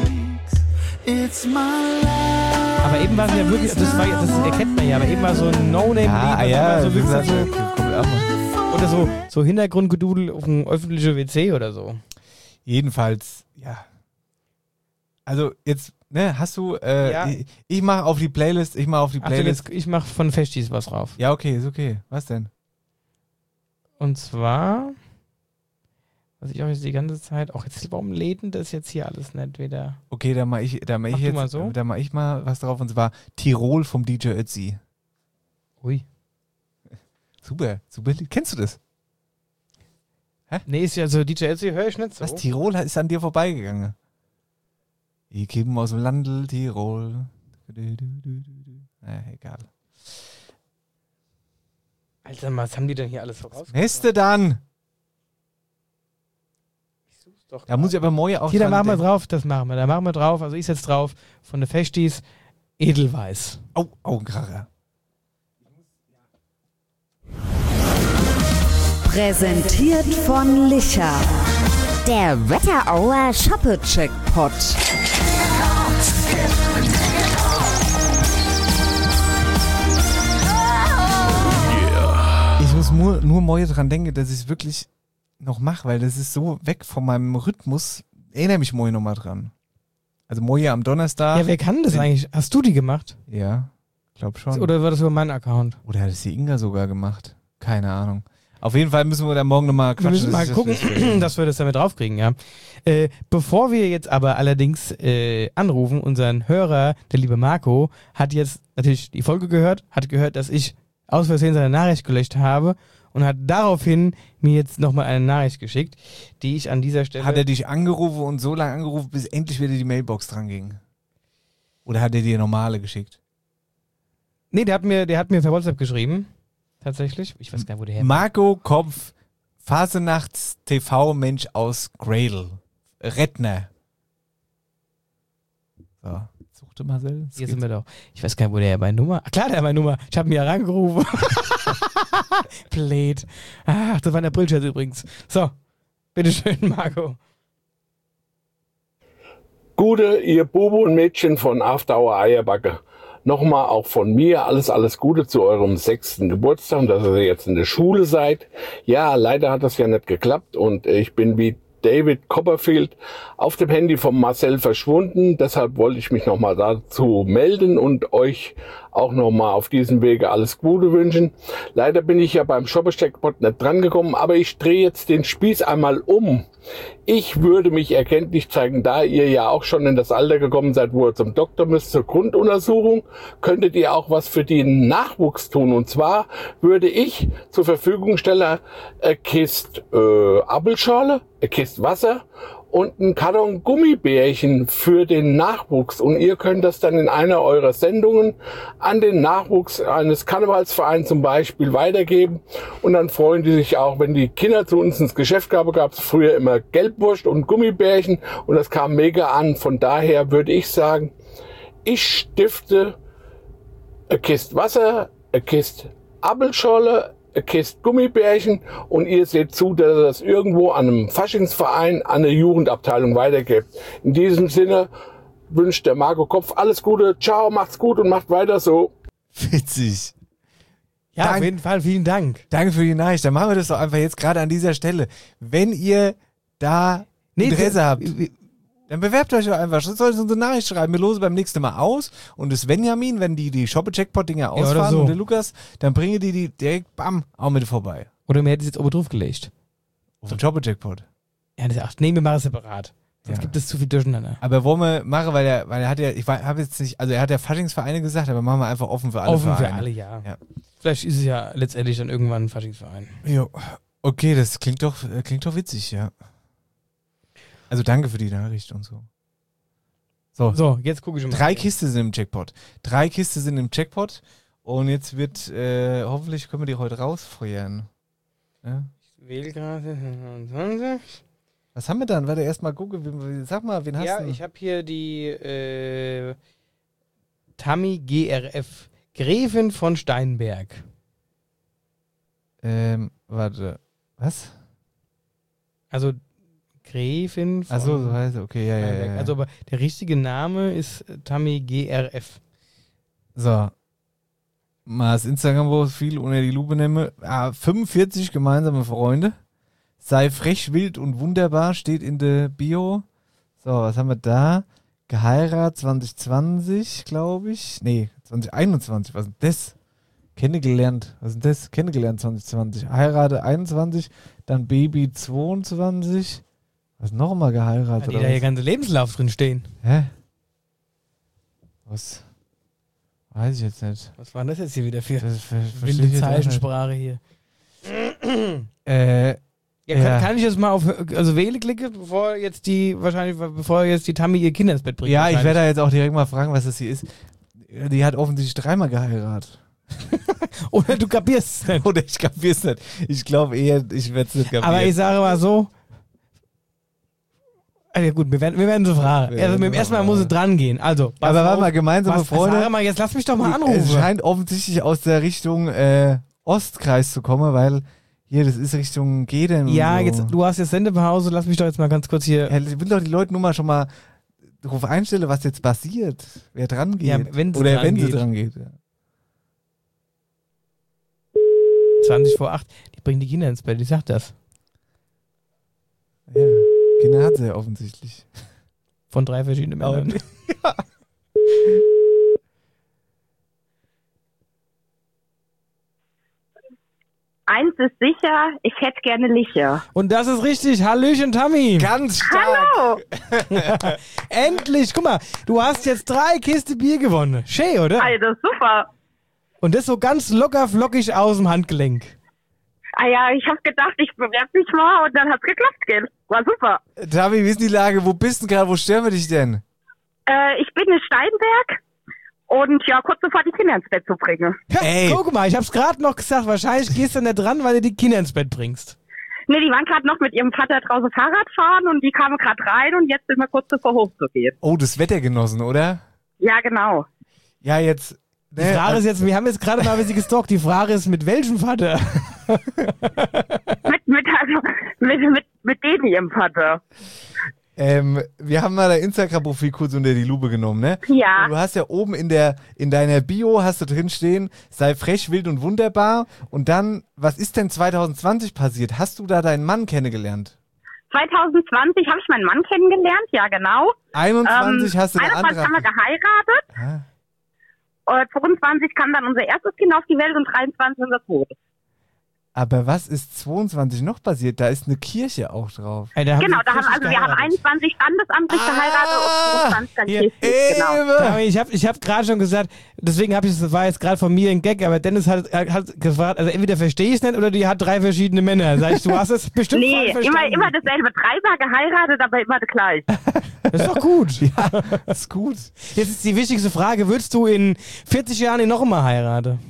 Aber eben war es ja wirklich, das, war, das erkennt man ja, aber eben war so ein No-Name-Lied. Ja, ja, so, wie gesagt, so, kommt auch mal. oder so, so Hintergrundgedudel auf einem öffentlichen W C oder so. Jedenfalls, ja. Also jetzt, ne, hast du, äh, Ja. ich, ich mache auf die Playlist, ich mache auf die Achtung, Playlist. jetzt, ich mach von Festis was drauf. Ja, okay, ist okay. Was denn? Und zwar, was ich auch jetzt die ganze Zeit, auch jetzt, warum lädt denn das jetzt hier alles nicht wieder? Okay, da mache ich, da mach ich Mach du jetzt, mal so. da mache ich mal was drauf, und zwar Tirol vom D J Ötzi. Ui. Super, super. Kennst du das? Nee, ist ja so, D J Ötzi höre ich nicht so. Was, Tirol ist an dir vorbeigegangen? Ich komme aus dem Landl Tirol. Na, egal. Alter, was haben die denn hier alles voraus? Nächste dann. Doch, Da muss ich aber Moje auch hier, da dran machen wir denken. drauf, das machen wir. Da machen wir drauf, also ich setze drauf, von der Festis, Edelweiß. Oh, Augenkracher. Präsentiert von Licher. Der Wetterauer Shoppe-Checkpot. Ich muss nur, nur Moje dran denken, dass ich es wirklich noch mache, weil das ist so weg von meinem Rhythmus. Erinnere mich Moje nochmal dran. Also Moje am Donnerstag. Ja, wer kann das eigentlich? Hast du die gemacht? Ja, glaub schon. Oder war das über meinen Account? Oder hat es die Inga sogar gemacht? Keine Ahnung. Auf jeden Fall müssen wir da morgen nochmal Wir quatschen. müssen mal dass ich gucken, das verstehe. dass wir das damit draufkriegen, ja. Äh, bevor wir jetzt aber allerdings äh, anrufen, unseren Hörer, der liebe Marco, hat jetzt natürlich die Folge gehört, hat gehört, dass ich aus Versehen seine Nachricht gelöscht habe und hat daraufhin mir jetzt nochmal eine Nachricht geschickt, die ich an dieser Stelle... Hat er dich angerufen und so lange angerufen, bis endlich wieder die Mailbox dran ging? Oder hat er dir normale geschickt? Nee, der hat mir, der hat mir per WhatsApp geschrieben. Tatsächlich. Ich weiß gar nicht, wo der her Marco Kopf, Fasenachts-T V-Mensch aus Gradle. Rettner. So, suchte Marcel. Hier sind wir doch. Ich weiß gar nicht, wo der meine Nummer... Ach, klar, der hat meine Nummer. Ich habe ihn ja rangerufen. Blöd. Ach, das war der Brillscherz übrigens. So, bitteschön, Marco. Gute, ihr Bube und Mädchen von After Hour Eierbacke. Nochmal auch von mir alles, alles Gute zu eurem sechsten Geburtstag und dass ihr jetzt in der Schule seid. Ja, leider hat das ja nicht geklappt und ich bin wie David Copperfield auf dem Handy von Marcel verschwunden. Deshalb wollte ich mich nochmal dazu melden und euch auch nochmal auf diesem Wege alles Gute wünschen. Leider bin ich ja beim Shoppe-Checkpot nicht drangekommen, aber ich drehe jetzt den Spieß einmal um. Ich würde mich erkenntlich zeigen, da ihr ja auch schon in das Alter gekommen seid, wo ihr zum Doktor müsst, zur Grunduntersuchung, könntet ihr auch was für den Nachwuchs tun. Und zwar würde ich zur Verfügung stellen, eine Kiste äh, Apfelschorle, eine Kiste Wasser und ein Karton Gummibärchen für den Nachwuchs. Und ihr könnt das dann in einer eurer Sendungen an den Nachwuchs eines Karnevalsvereins zum Beispiel weitergeben. Und dann freuen die sich auch, wenn die Kinder zu uns ins Geschäft kamen, gab es früher immer Gelbwurst und Gummibärchen. Und das kam mega an. Von daher würde ich sagen, ich stifte eine Kiste Wasser, eine Kiste Apfelschorle, eine Kiste Gummibärchen und ihr seht zu, dass ihr das irgendwo an einem Faschingsverein, an der Jugendabteilung weitergibt. In diesem Sinne wünscht der Marco Kopf alles Gute, ciao, macht's gut und macht weiter so. Witzig. Ja, Dank, auf jeden Fall, vielen Dank. Danke für die Nachricht. Dann machen wir das doch einfach jetzt gerade an dieser Stelle. Wenn ihr da Nee, Interesse wir- habt, dann bewerbt euch doch einfach. Soll uns eine Nachricht schreiben. Wir losen beim nächsten Mal aus. Und das Benjamin, wenn die die Shoppe-Jackpot-Dinger oder ausfahren so. und der Lukas, dann bringen die die direkt, bam, auch mit vorbei. Oder mir hätte es jetzt oben drauf gelegt. Auf den Shoppe-Jackpot. Ja, das ach, nee, wir machen es separat. Sonst Ja. gibt es zu viel durcheinander. Aber wollen wir machen, weil er, weil er hat ja, ich habe jetzt nicht, also er hat ja Faschingsvereine gesagt, aber machen wir einfach offen für alle Offen Vereine. für alle, ja. Ja. Vielleicht ist es ja letztendlich dann irgendwann ein Faschingsverein. Jo. Okay, das klingt doch, äh, klingt doch witzig, ja. Also danke für die Nachricht und so. So, So, jetzt gucke ich mal. drei Kisten sind im Jackpot. Drei Kisten sind im Jackpot und jetzt wird, äh, hoffentlich können wir die heute rausfeuern. Ja? Ich wähle gerade fünfundzwanzig. Was haben wir dann? Warte, erst mal gucken. Wie- Sag mal, wen hast Ja, du? ich habe hier die äh, Tammy G R F, Gräfin von Steinberg. Ähm, warte. Was? Also Gräfin von Achso, so heißt es. Okay, ja, ja, ja, Steinberg. ja. Also aber der richtige Name ist äh, Tammy G R F. So. Mal das Instagram-Profil unter die Lupe nehme. Ah, fünfundvierzig gemeinsame Freunde. Sei frech, wild und wunderbar, steht in der Bio. So, was haben wir da? Geheiratet zwanzig zwanzig, glaube ich. Nee, zwanzig einundzwanzig. Was ist denn das? Kennengelernt. Was ist denn das? Kennengelernt zwanzig zwanzig. Heirate einundzwanzig, dann Baby zweiundzwanzig. Was nochmal geheiratet? Hat die oder da ihr was? ganze Lebenslauf drin stehen. Hä? Was? Weiß ich jetzt nicht. Was war denn das jetzt hier wieder für Das ver- verstehe wilde ich jetzt auch nicht. Zeichensprache hier? Äh, Ja, kann, Ja. kann ich jetzt mal auf also wähle klicken, bevor jetzt die wahrscheinlich bevor jetzt die Tammy ihr Kinder ins Bett bringt? ja, ich wahrscheinlich. werde da jetzt auch direkt mal fragen, was das hier ist. Die hat offensichtlich dreimal geheiratet. Oder du kapierst es nicht. Oder ich kapier's nicht. Ich glaube eher, ich werde es nicht kapieren. Aber ich sage mal so. Also gut, wir werden, wir werden so fragen. Wir Also werden mit dem so ersten Mal fragen. muss es dran gehen. Also, pass Aber warte auf. mal, gemeinsame was, Freunde. Sag mal, jetzt lass mich doch mal Es anrufen. scheint offensichtlich aus der Richtung äh, Ostkreis zu kommen, weil hier, das ist Richtung Geden. und Ja, so. jetzt, du hast jetzt Sendepause, lass mich doch jetzt mal ganz kurz hier. Ja, ich will doch die Leute nur mal schon mal darauf einstellen, was jetzt passiert, wer dran geht. Ja, wenn sie Oder dran wenn sie geht. dran geht. Ja. zwanzig vor acht, die bringen die Kinder ins Bett, ich sag das. Ja, Kinder hat sie ja offensichtlich. Von drei verschiedenen Aber- Männern. Eins ist sicher, ich hätte gerne Licher. Und das ist richtig. Hallöchen, Tammy. Ganz stark. Hallo! Endlich. Guck mal, du hast jetzt drei Kisten Bier gewonnen. Schön, oder? Alter, super. Und das so ganz locker flockig aus dem Handgelenk. Ah ja, ich hab gedacht, ich bewerbe mich mal und dann hat's geklappt, gell? War super. Tabi, wie ist die Lage? Wo bist du gerade? Wo stören wir dich denn? Äh, ich bin in Steinberg und ja, kurz bevor die Kinder ins Bett zu bringen. Ja, Ey. guck mal, ich hab's gerade noch gesagt. Wahrscheinlich gehst du nicht dran, weil du die Kinder ins Bett bringst. Ne, die waren gerade noch mit ihrem Vater draußen Fahrrad fahren und die kamen gerade rein und jetzt sind wir kurz bevor hoch zu gehen. Oh, das Wetter genossen, oder? Ja, genau. Ja, jetzt. Die Frage ist jetzt, wir haben jetzt gerade mal ein bisschen gestalkt. Die Frage ist, mit welchem Vater? Mit, mit, also, mit, mit, mit denen ihrem Vater. Ähm, wir haben mal dein Instagram-Profil kurz unter die Lupe genommen, ne? Ja. Und du hast ja oben in der in deiner Bio hast du drin stehen, sei frech, wild und wunderbar. Und dann, was ist denn zwanzig zwanzig passiert? Hast du da deinen Mann kennengelernt? zwanzig zwanzig habe ich meinen Mann kennengelernt, ja genau. einundzwanzig ähm, hast du eine einundzwanzig andere. haben wir geheiratet. Ah. Äh, zweiundzwanzig kam dann unser erstes Kind auf die Welt und dreiundzwanzig unser zweites. Aber was ist zweiundzwanzig noch passiert? Da ist eine Kirche auch drauf. Ey, da Genau, haben da haben, also wir haben einundzwanzig standesamtlich geheiratet und zweiundzwanzig dann kirchlich, genau. Aber ich habe ich hab gerade schon gesagt, deswegen habe ich das war jetzt gerade von mir ein Gag, aber Dennis hat, hat gefragt, also entweder verstehe ich es nicht oder die hat drei verschiedene Männer. Sag ich, du hast es bestimmt Nee, falsch verstanden. immer, immer dasselbe. Dreimal geheiratet, aber immer gleich. Das ist doch gut. Ja, das ist gut. Jetzt ist die wichtigste Frage, würdest du in vierzig Jahren noch einmal heiraten?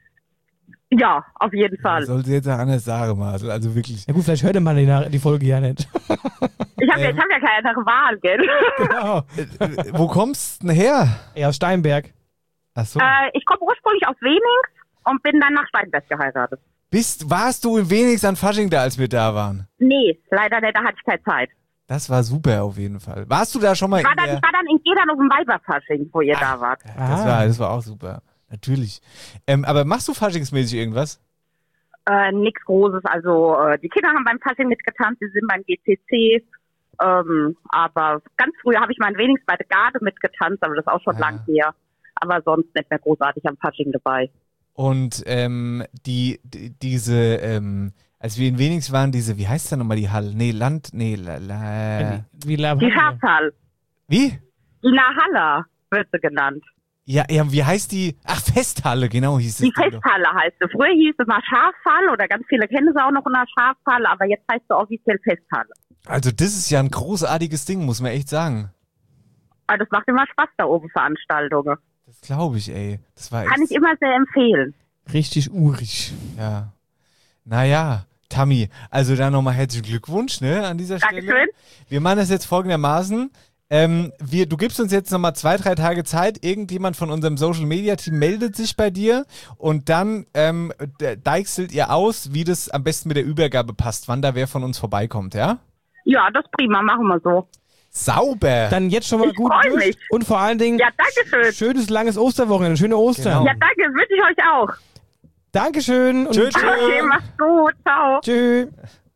Ja, auf jeden Fall. Sollte jetzt auch anders sagen, Marcel. Also wirklich. Ja gut, vielleicht hört man die, die Folge ja nicht. Ich habe ja, ich hab ja keine andere Wahl, gell? Genau. Äh, wo kommst du denn her? Ja, aus Steinberg. Ach so. Äh, ich komme ursprünglich aus Wenings und bin dann nach Steinberg geheiratet. Bist, warst du in Wenigstens an Fasching da, als wir da waren? Nee, leider nicht, da hatte ich keine Zeit. Das war super auf jeden Fall. Warst du da schon mal Ich war in dann, der... ich war dann in Gedern auf dem Weiberfasching, wo ihr da wart. Das war, das war auch super. Natürlich. Ähm, aber machst du faschingsmäßig irgendwas? Äh, nix Großes, also äh, die Kinder haben beim Fasching mitgetanzt, die sind beim G C C, ähm, aber ganz früher habe ich mal wenigstens bei der Garde mitgetanzt, aber das ist auch schon Ah. lang her. Aber sonst nicht mehr großartig am Fasching dabei. Und ähm, die, die diese, ähm, als wir in Wenigstens waren, diese, wie heißt da nochmal die Halle? Nee, Land, nee, la, la. Wie La Die Schafshall, Wie? die Nahalla wird sie genannt. Ja, ja, wie heißt die? Ach, Festhalle, genau hieß es. Die Festhalle heißt sie. Früher hieß es mal Schafhalle oder ganz viele kennen sie auch noch unter Schafhalle, aber jetzt heißt sie offiziell Festhalle. Also das ist ja ein großartiges Ding, muss man echt sagen. Aber das macht immer Spaß da oben, Veranstaltungen. Das glaube ich, ey. Das war echt... Kann ich immer sehr empfehlen. Richtig urig. Ja. Naja, Tammy, also dann nochmal herzlichen Glückwunsch, ne, an dieser Stelle. Dankeschön. Wir machen das jetzt folgendermaßen. Ähm, wir, du gibst uns jetzt nochmal zwei, drei Tage Zeit. Irgendjemand von unserem Social-Media-Team meldet sich bei dir und dann ähm, de- deichselt ihr aus, wie das am besten mit der Übergabe passt, wann da wer von uns vorbeikommt, ja? Ja, das ist prima, machen wir so. Sauber! Dann jetzt schon mal Ich gut freu durch. mich. Und vor allen Dingen Ja, danke schön. schönes, langes Osterwochenende, schöne Ostern. Genau. Ja, danke, wünsche ich euch auch. Dankeschön. Und Tschö, tschö. Okay, macht's gut, ciao. Tschö.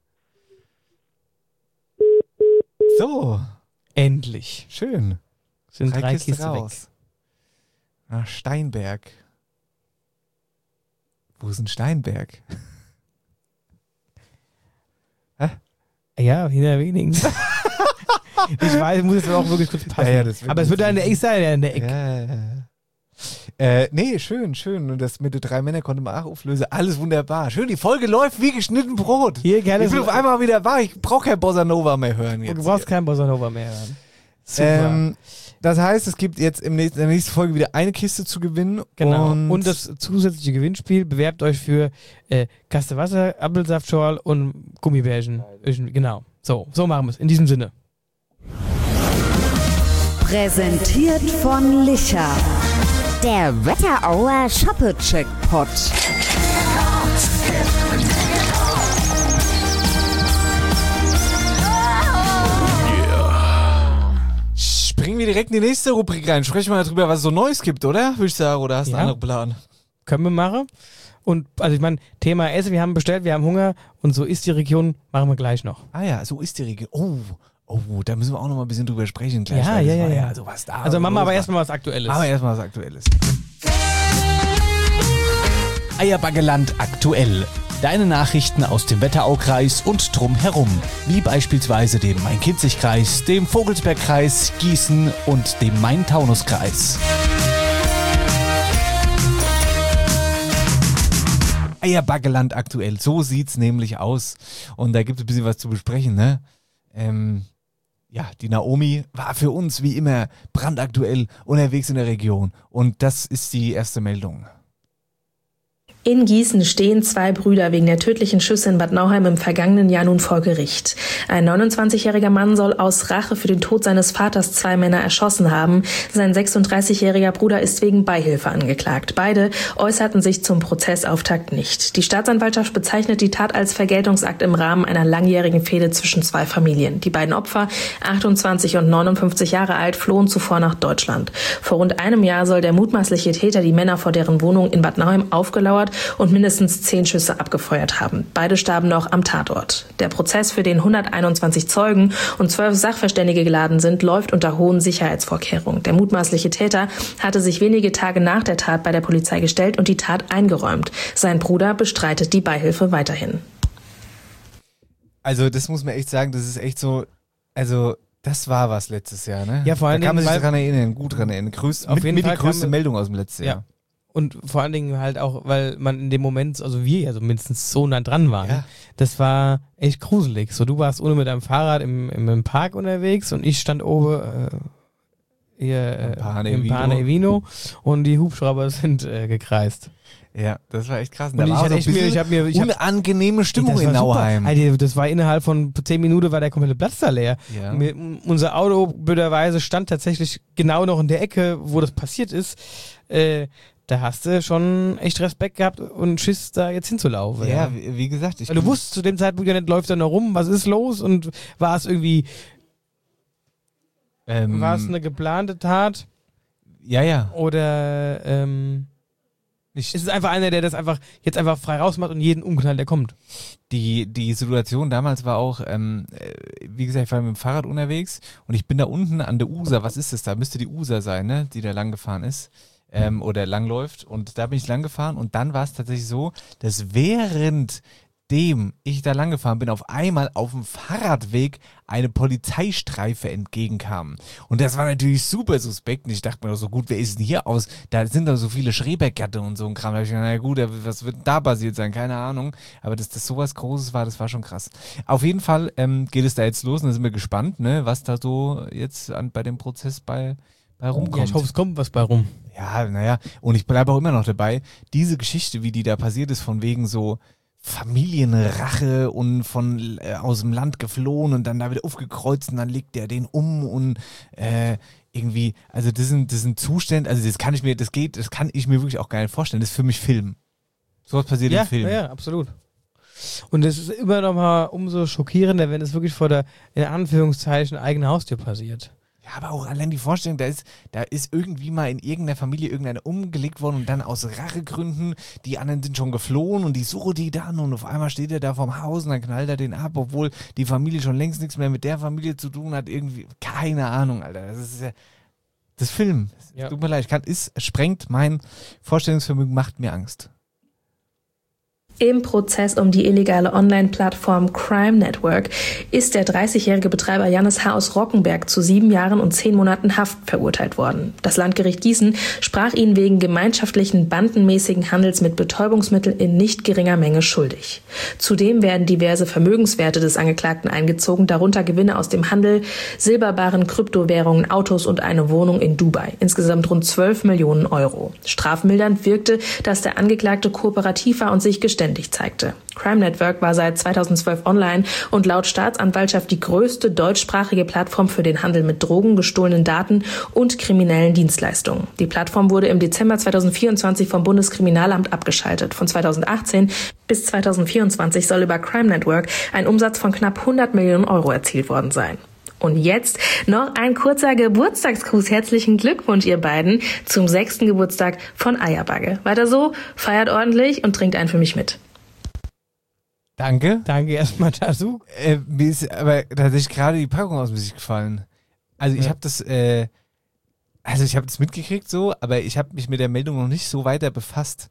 So, Endlich schön. sind Drei drei, Kisten Kisten weg. raus. Nach Steinberg. Wo ist denn Steinberg? Ja, hinter wenigen. Ich weiß, muss jetzt auch wirklich kurz passen. Ja, ja, das wird Aber es wird ja in der Ecke sein, ja, in der Ecke. Ja, ja, ja. Äh, nee, schön, schön. Und das mit den drei Männern konnte man auch auflösen. Alles wunderbar. Schön, die Folge läuft wie geschnitten Brot. Hier, gerne. Ich bin auf einmal wieder wach. Ich brauche kein Bossa Nova mehr hören jetzt. Du brauchst hier. keinen Bossa Nova mehr hören. Super. Ähm, das heißt, es gibt jetzt im nächsten, in der nächsten Folge wieder eine Kiste zu gewinnen. Genau. Und, Und, das zusätzliche Gewinnspiel bewerbt euch für äh, Kaste Wasser, Apfelsaftschorle und Gummibärchen. Genau. So, so machen wir es. In diesem Sinne. Präsentiert von Licher. Der Wetterauer Shoppe-Checkpot. springen wir direkt in die nächste Rubrik rein. Sprechen wir darüber, was es so Neues gibt, oder? Würde ich sagen, oder hast du Ja. einen anderen Plan? Können wir machen. Und also ich meine, Thema Essen, wir haben bestellt, wir haben Hunger und so ist die Region, machen wir gleich noch. Ah ja, so ist die Region. Oh, oh, da müssen wir auch noch mal ein bisschen drüber sprechen gleich. Ja, weil ja, das ja, war ja. So was da Also machen wir los aber war. erstmal was Aktuelles. Machen wir erstmal was Aktuelles. Eierbaggeland aktuell. Deine Nachrichten aus dem Wetteraukreis und drumherum, wie beispielsweise dem Main-Kinzig-Kreis, dem Vogelsbergkreis, Gießen und dem Main-Taunus-Kreis. Eierbaggeland aktuell, so sieht's nämlich aus. Und da gibt es ein bisschen was zu besprechen, ne? Ähm, ja, die Naomi war für uns wie immer brandaktuell unterwegs in der Region. Und das ist die erste Meldung. In Gießen stehen zwei Brüder wegen der tödlichen Schüsse in Bad Nauheim im vergangenen Jahr nun vor Gericht. Ein neunundzwanzigjähriger Mann soll aus Rache für den Tod seines Vaters zwei Männer erschossen haben. Sein sechsunddreißigjähriger Bruder ist wegen Beihilfe angeklagt. Beide äußerten sich zum Prozessauftakt nicht. Die Staatsanwaltschaft bezeichnet die Tat als Vergeltungsakt im Rahmen einer langjährigen Fehde zwischen zwei Familien. Die beiden Opfer, achtundzwanzig und neunundfünfzig Jahre alt, flohen zuvor nach Deutschland. Vor rund einem Jahr soll der mutmaßliche Täter die Männer vor deren Wohnung in Bad Nauheim aufgelauert hat und mindestens zehn Schüsse abgefeuert haben. Beide starben noch am Tatort. Der Prozess, für den hunderteinundzwanzig Zeugen und zwölf Sachverständige geladen sind, läuft unter hohen Sicherheitsvorkehrungen. Der mutmaßliche Täter hatte sich wenige Tage nach der Tat bei der Polizei gestellt und die Tat eingeräumt. Sein Bruder bestreitet die Beihilfe weiterhin. Also das muss man echt sagen, das ist echt so, also das war was letztes Jahr, ne? Ja, vor allen da kann man Dingen, sich weil- daran erinnern, gut dran erinnern. Größt, Auf mit, jeden mit Fall die größte kam- Meldung aus dem letzten Ja. Jahr. Und vor allen Dingen halt auch, weil man in dem Moment, also wir ja so mindestens so nah dran waren, Ja. das war echt gruselig. So, du warst ohne mit deinem Fahrrad im, im, im Park unterwegs und ich stand oben äh, hier äh, Pane im Vino. Pane Vino und die Hubschrauber sind äh, gekreist. Ja, das war echt krass. Und ich hatte echt mir, ich habe mir, ich hab, unangenehme Stimmung das in war super. Nauheim. Alter, das war innerhalb von zehn Minuten war der komplette Platz da leer. Ja. Mir, unser Auto blöderweise stand tatsächlich genau noch in der Ecke, wo das passiert ist. Äh, da hast du schon echt Respekt gehabt und Schiss, da jetzt hinzulaufen. Ja, wie, wie gesagt, ich Weil du wusstest zu dem Zeitpunkt ja nicht, läuft da noch rum, was ist los und war es irgendwie, ähm, war es eine geplante Tat ja, ja. oder ähm, Ich, ist es einfach einer, der das einfach jetzt einfach frei rausmacht und jeden umknallt, der kommt? Die, die Situation damals war auch, ähm, äh, wie gesagt, ich war mit dem Fahrrad unterwegs und ich bin da unten an der User, was ist das da? Müsste die User sein, ne? Die da lang gefahren ist ähm, oder lang läuft und da bin ich lang gefahren und dann war es tatsächlich so, dass während dem ich da lang gefahren bin, auf einmal auf dem Fahrradweg eine Polizeistreife entgegenkam. Und das war natürlich super suspekt. Und ich dachte mir doch so, gut, wer ist denn hier aus? Da sind doch so viele Schrebergärte und so ein Kram. Da hab ich gedacht, na gut, was wird da passiert sein? Keine Ahnung. Aber dass das sowas Großes war, das war schon krass. Auf jeden Fall ähm, geht es da jetzt los und da sind wir gespannt, ne, was da so jetzt an, bei dem Prozess bei, bei rumkommt. Ja, ich hoffe, es kommt was bei rum. Ja, naja. Und ich bleibe auch immer noch dabei. Diese Geschichte, wie die da passiert ist, von wegen so Familienrache und von äh, aus dem Land geflohen und dann da wieder aufgekreuzt und dann legt der den um und äh, irgendwie, also das sind, das sind Zustände, also das kann ich mir, das geht, das kann ich mir wirklich auch gar nicht vorstellen. Das ist für mich Film. Sowas passiert Ja, im Film. ja, ja, absolut. Und es ist immer noch mal umso schockierender, wenn es wirklich vor der, in Anführungszeichen, eigenen Haustür passiert. Ja, aber auch allein die Vorstellung, da ist, da ist irgendwie mal in irgendeiner Familie irgendeiner umgelegt worden und dann aus Rachegründen, die anderen sind schon geflohen und die suchen die dann und auf einmal steht er da vorm Haus und dann knallt er den ab, obwohl die Familie schon längst nichts mehr mit der Familie zu tun hat, irgendwie, keine Ahnung, Alter, das ist ja, das Film, Ja. tut mir leid, ich kann, es sprengt mein Vorstellungsvermögen, macht mir Angst. Im Prozess um die illegale Online-Plattform Crime Network ist der dreißigjährige Betreiber Jannis H. aus Rockenberg zu sieben Jahren und zehn Monaten Haft verurteilt worden. Das Landgericht Gießen sprach ihn wegen gemeinschaftlichen bandenmäßigen Handels mit Betäubungsmitteln in nicht geringer Menge schuldig. Zudem werden diverse Vermögenswerte des Angeklagten eingezogen, darunter Gewinne aus dem Handel, Silberbaren, Kryptowährungen, Autos und eine Wohnung in Dubai. Insgesamt rund zwölf Millionen Euro. Strafmildernd wirkte, dass der Angeklagte kooperativ war und sich geständig zeigte. Crime Network war seit zweitausendzwölf online und laut Staatsanwaltschaft die größte deutschsprachige Plattform für den Handel mit Drogen, gestohlenen Daten und kriminellen Dienstleistungen. Die Plattform wurde im Dezember zweitausendvierundzwanzig vom Bundeskriminalamt abgeschaltet. Von zweitausendachtzehn bis zweitausendvierundzwanzig soll über Crime Network ein Umsatz von knapp hundert Millionen Euro erzielt worden sein. Und jetzt noch ein kurzer Geburtstagsgruß. Herzlichen Glückwunsch, ihr beiden, zum sechsten Geburtstag von Eierbagge. Weiter so, feiert ordentlich und trinkt einen für mich mit. Danke. Danke erstmal dazu. Äh, mir ist aber tatsächlich gerade die Packung aus dem Gesicht gefallen. Also ich Ja. habe das, äh, also ich habe das mitgekriegt so, aber ich habe mich mit der Meldung noch nicht so weiter befasst.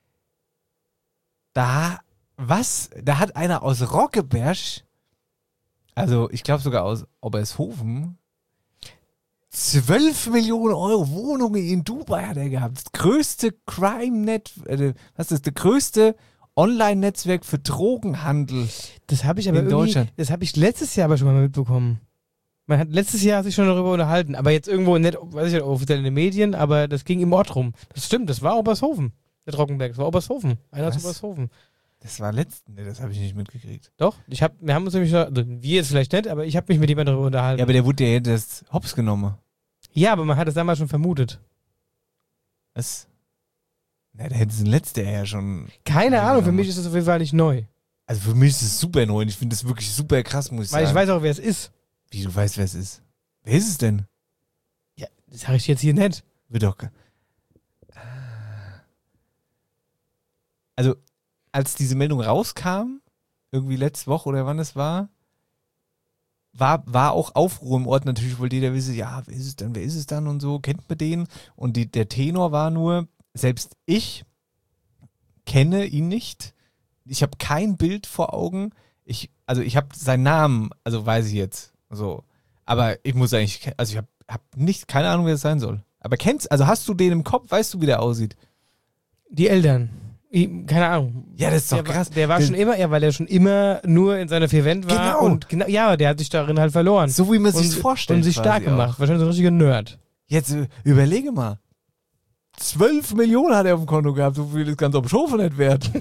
Da, was? Da hat einer aus Rockeberg, also ich glaube sogar aus Obershofen, zwölf Millionen Euro Wohnungen in Dubai hat er gehabt. Das größte Crime-Net, äh, was ist das, das größte Online-Netzwerk für Drogenhandel. Das habe ich aber in irgendwie, Deutschland. das habe ich letztes Jahr aber schon mal mitbekommen. Man hat letztes Jahr sich schon darüber unterhalten, aber jetzt irgendwo nicht, weiß ich nicht, offiziell in den Medien, aber das ging im Ort rum. Das stimmt, das war Obershofen. Der Trockenberg, das war Obershofen. Einer aus Was? Obershofen. Das war letzten, nee, das habe ich nicht mitgekriegt. Doch, ich hab, wir haben uns nämlich, also wir jetzt vielleicht nicht, aber ich habe mich mit jemandem darüber unterhalten. Ja, aber der wurde ja jetzt hops genommen. Ja, aber man hat es damals schon vermutet. Was? Na, da hätten sie den letzten ja schon. Keine Ja, Ahnung, für genau. mich ist das auf jeden Fall nicht neu. Also für mich ist es super neu und ich finde das wirklich super krass, muss ich Weil sagen. ich weiß auch, wer es ist. Wie, du weißt, wer es ist? Wer ist es denn? Ja, das sage ich jetzt hier nicht. Wird doch. ge- also als diese Meldung rauskam, irgendwie letzte Woche oder wann es war, war, war auch Aufruhr im Ort. Natürlich wollte jeder wissen, ja, wer ist es dann, wer ist es dann und so, kennt man den? Und die, der Tenor war nur, selbst ich kenne ihn nicht. Ich habe kein Bild vor Augen. Ich, also ich habe seinen Namen, also weiß ich jetzt. So. Aber ich muss eigentlich, also ich habe hab nicht, keine Ahnung, wer es sein soll. Aber kennst, also hast du den im Kopf? Weißt du, wie der aussieht? Die Eltern. Ich, keine Ahnung. Ja, das ist doch der, krass. Der war der, schon immer, ja, weil er schon immer nur in seiner vier Wänden war. Genau. Und genau, ja, der hat sich darin halt verloren. So wie man sich und, das vorstellt. Und sich stark gemacht. Auch. Wahrscheinlich so ein richtiger Nerd. Jetzt äh, überlege mal. Zwölf Millionen hat er auf dem Konto gehabt, so viel ist ganz auf dem Schof nicht wert.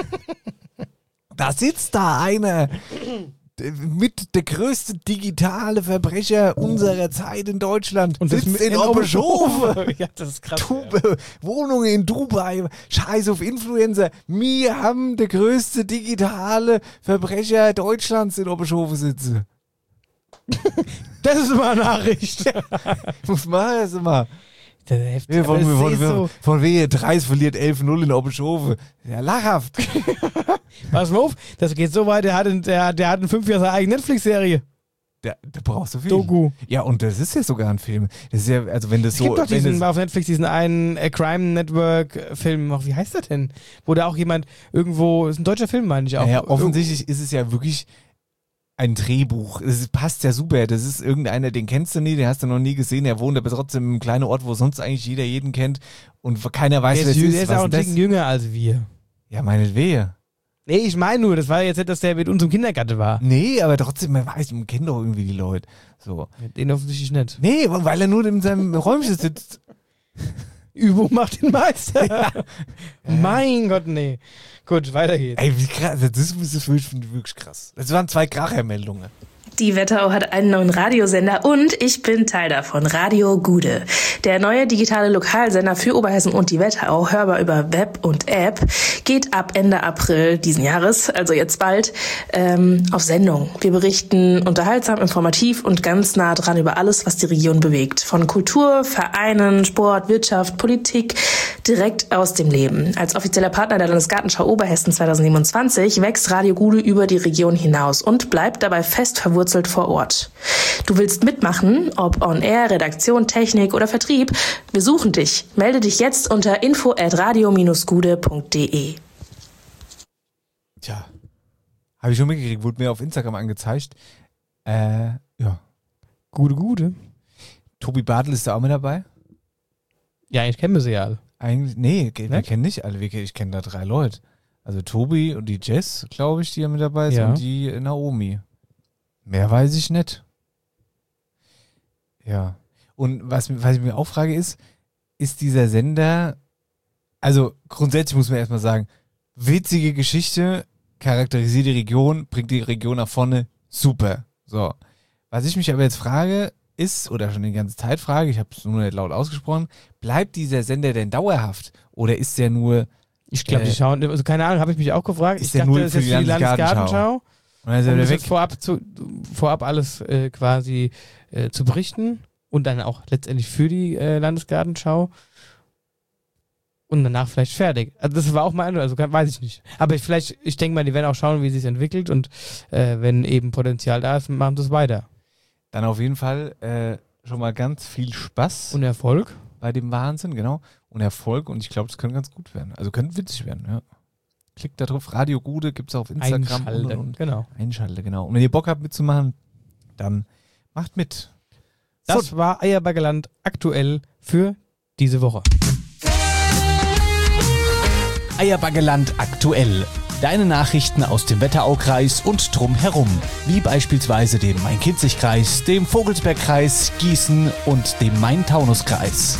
Da sitzt da einer mit der größte digitale Verbrecher unserer Zeit in Deutschland und sitzt in Oberschofe. Ja, das ist krass. Du, ja. Wohnungen in Dubai, Scheiß auf Influencer. Wir haben der größte digitale Verbrecher Deutschlands in Oberschofe sitzen. Das ist immer eine Nachricht. Muss man das immer. Das ist heftig, ja, von, von, von, so. von wehe, Dreis verliert elf null in Oberschofe. Ja, lachhaft. Pass mal auf, das geht so weit, der hat in, der, der hat in fünf Jahren seine eigene Netflix-Serie. Der, der braucht so viel. Doku. Ja, und das ist ja sogar ein Film. Das ist ja, also wenn das es so. gibt doch diesen, das auf Netflix diesen einen äh, Crime Network-Film, wie heißt der denn? Wo da auch jemand irgendwo, ist ein deutscher Film, meine ich auch. Ja, offensichtlich ist es ja wirklich ein Drehbuch. Es passt ja super. Das ist irgendeiner, den kennst du nie, den hast du noch nie gesehen. Er wohnt aber trotzdem in einem kleinen Ort, wo sonst eigentlich jeder jeden kennt und keiner weiß, wer es ist. Der ist auch ein bisschen jünger als wir. Ja, meinetwegen. Nee, ich meine nur, das war jetzt nicht, dass der mit uns im Kindergarten war. Nee, aber trotzdem, man weiß, man kennt doch irgendwie die Leute. So. Den offensichtlich nicht. Nee, weil er nur in seinem Räumchen sitzt. Übung macht den Meister. Ja. Mein Gott, nee. Gut, weiter geht's. Ey, wie krass, das ist, das ist wirklich, wirklich krass. Das waren zwei Krachermeldungen. Die Wetterau hat einen neuen Radiosender und ich bin Teil davon, Radio Gude. Der neue digitale Lokalsender für Oberhessen und die Wetterau, hörbar über Web und App, geht ab Ende April diesen Jahres, also jetzt bald, ähm, auf Sendung. Wir berichten unterhaltsam, informativ und ganz nah dran über alles, was die Region bewegt. Von Kultur, Vereinen, Sport, Wirtschaft, Politik, direkt aus dem Leben. Als offizieller Partner der Landesgartenschau Oberhessen zwanzig siebenundzwanzig wächst Radio Gude über die Region hinaus und bleibt dabei fest verwurzelt vor Ort. Du willst mitmachen, ob on air, Redaktion, Technik oder Vertrieb? Wir suchen dich. Melde dich jetzt unter info at radio dash gude punkt de. Tja, habe ich schon mitgekriegt, wurde mir auf Instagram angezeigt. Äh, ja. Gute, gute. Tobi Bartel ist da auch mit dabei? Ja, ich kenne sie ja alle. Eigentlich, nee, wir ne? kennen nicht alle. Ich kenne da drei Leute. Also Tobi und die Jess, glaube ich, die ja mit dabei sind, ja. Und die Naomi. Mehr weiß ich nicht. Ja. Und was, was ich mir auch frage ist, ist dieser Sender, also grundsätzlich muss man erstmal sagen, witzige Geschichte, charakterisiert die Region, bringt die Region nach vorne, super. So. Was ich mich aber jetzt frage, ist, oder schon die ganze Zeit frage, ich habe es nur nicht laut ausgesprochen, bleibt dieser Sender denn dauerhaft? Oder ist der nur... Ich glaube, äh, die schauen, also keine Ahnung, habe ich mich auch gefragt. Ist ich der dachte, nur das für ist die jetzt für die Landesgartenschau? Landesgartenschau. Und dann ist er um wieder das weg. Vorab, zu, vorab alles äh, quasi äh, zu berichten und dann auch letztendlich für die äh, Landesgartenschau und danach vielleicht fertig. Also das war auch mal, also weiß ich nicht. Aber ich, vielleicht, ich denke mal, die werden auch schauen, wie es sich entwickelt und äh, wenn eben Potenzial da ist, machen sie es weiter. Dann auf jeden Fall äh, schon mal ganz viel Spaß. Und Erfolg. Bei dem Wahnsinn, genau. Und Erfolg und ich glaube, das könnte ganz gut werden. Also könnte witzig werden, ja. Klickt da drauf, Radio Gude gibt es auf Instagram. Einschalte, und, und, genau. Einschalte, genau. Und wenn ihr Bock habt mitzumachen, dann macht mit. Das so. war Eierbergerland aktuell für diese Woche. Eierbaggeland aktuell. Deine Nachrichten aus dem Wetteraukreis und drumherum, wie beispielsweise dem Main-Kinzig-Kreis, dem Vogelsbergkreis, Gießen und dem Main-Taunus-Kreis.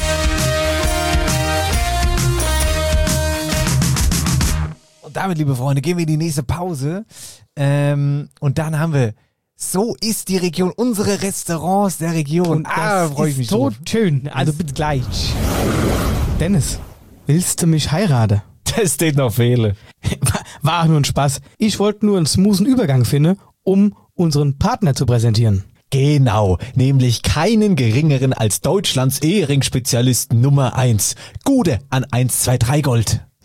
Und damit, liebe Freunde, gehen wir in die nächste Pause. Ähm, und dann haben wir So ist die Region, unsere Restaurants der Region. Und ah, das freue ich mich ist so drauf. schön. Also bitte gleich. Dennis, willst du mich heiraten? Das steht noch Fehle. War nur ein Spaß. Ich wollte nur einen smoothen Übergang finden, um unseren Partner zu präsentieren. Genau, nämlich keinen geringeren als Deutschlands Ehering-Spezialist Nummer eins. Gude an eins zwei drei Gold.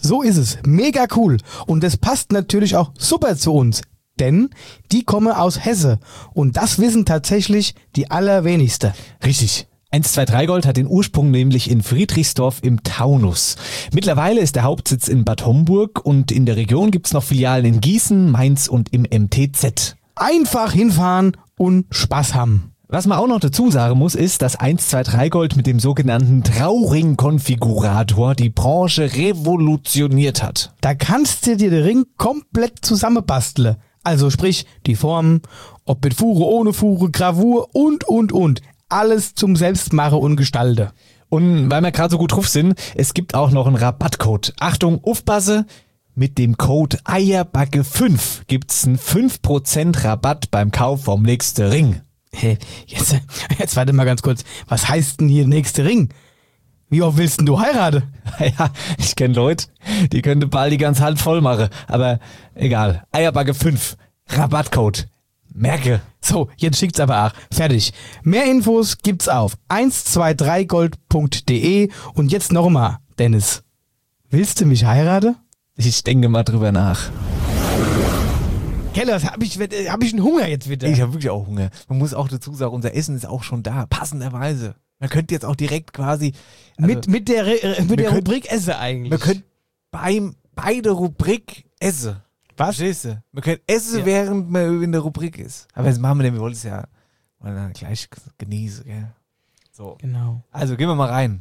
So ist es. Mega cool. Und das passt natürlich auch super zu uns. Denn die kommen aus Hesse. Und das wissen tatsächlich die allerwenigsten. Richtig. eins zwei drei Gold hat den Ursprung nämlich in Friedrichsdorf im Taunus. Mittlerweile ist der Hauptsitz in Bad Homburg und in der Region gibt es noch Filialen in Gießen, Mainz und im M T Z. Einfach hinfahren und Spaß haben. Was man auch noch dazu sagen muss, ist, dass eins zwei drei Gold mit dem sogenannten Trauring-Konfigurator die Branche revolutioniert hat. Da kannst du dir den Ring komplett zusammenbasteln. Also sprich, die Formen, ob mit Fuhre, ohne Fuhre, Gravur und, und, und. Alles zum Selbstmachen und Gestalten. Und weil wir gerade so gut drauf sind, es gibt auch noch einen Rabattcode. Achtung, aufpasse, mit dem Code Eierbacke fünf gibt's einen fünf Prozent Rabatt beim Kauf vom nächsten Ring. Hey, jetzt, jetzt warte mal ganz kurz. Was heißt denn hier nächste Ring? Wie oft willst denn du heiraten? Ja, ich kenne Leute, die könnte bald die ganze Hand voll machen. Aber egal. Eierbacke fünf. Rabattcode. Merke. So, jetzt schickt's aber auch. Fertig. Mehr Infos gibt's auf eins zwei drei gold punkt de. Und jetzt nochmal, Dennis. Willst du mich heiraten? Ich denke mal drüber nach. Kellers, hab ich, hab ich einen Hunger jetzt wieder? Ich habe wirklich auch Hunger. Man muss auch dazu sagen, unser Essen ist auch schon da, passenderweise. Man könnte jetzt auch direkt quasi... Also, mit, mit der, Re- mit der könnt, Rubrik Esse eigentlich. Wir können beim, bei der Rubrik Esse. Was? Verstehst du? Wir können essen, Ja. während man in der Rubrik ist. Aber das machen wir denn, wir wollen es ja wollen dann gleich genießen. Gell? So. Genau. Also gehen wir mal rein.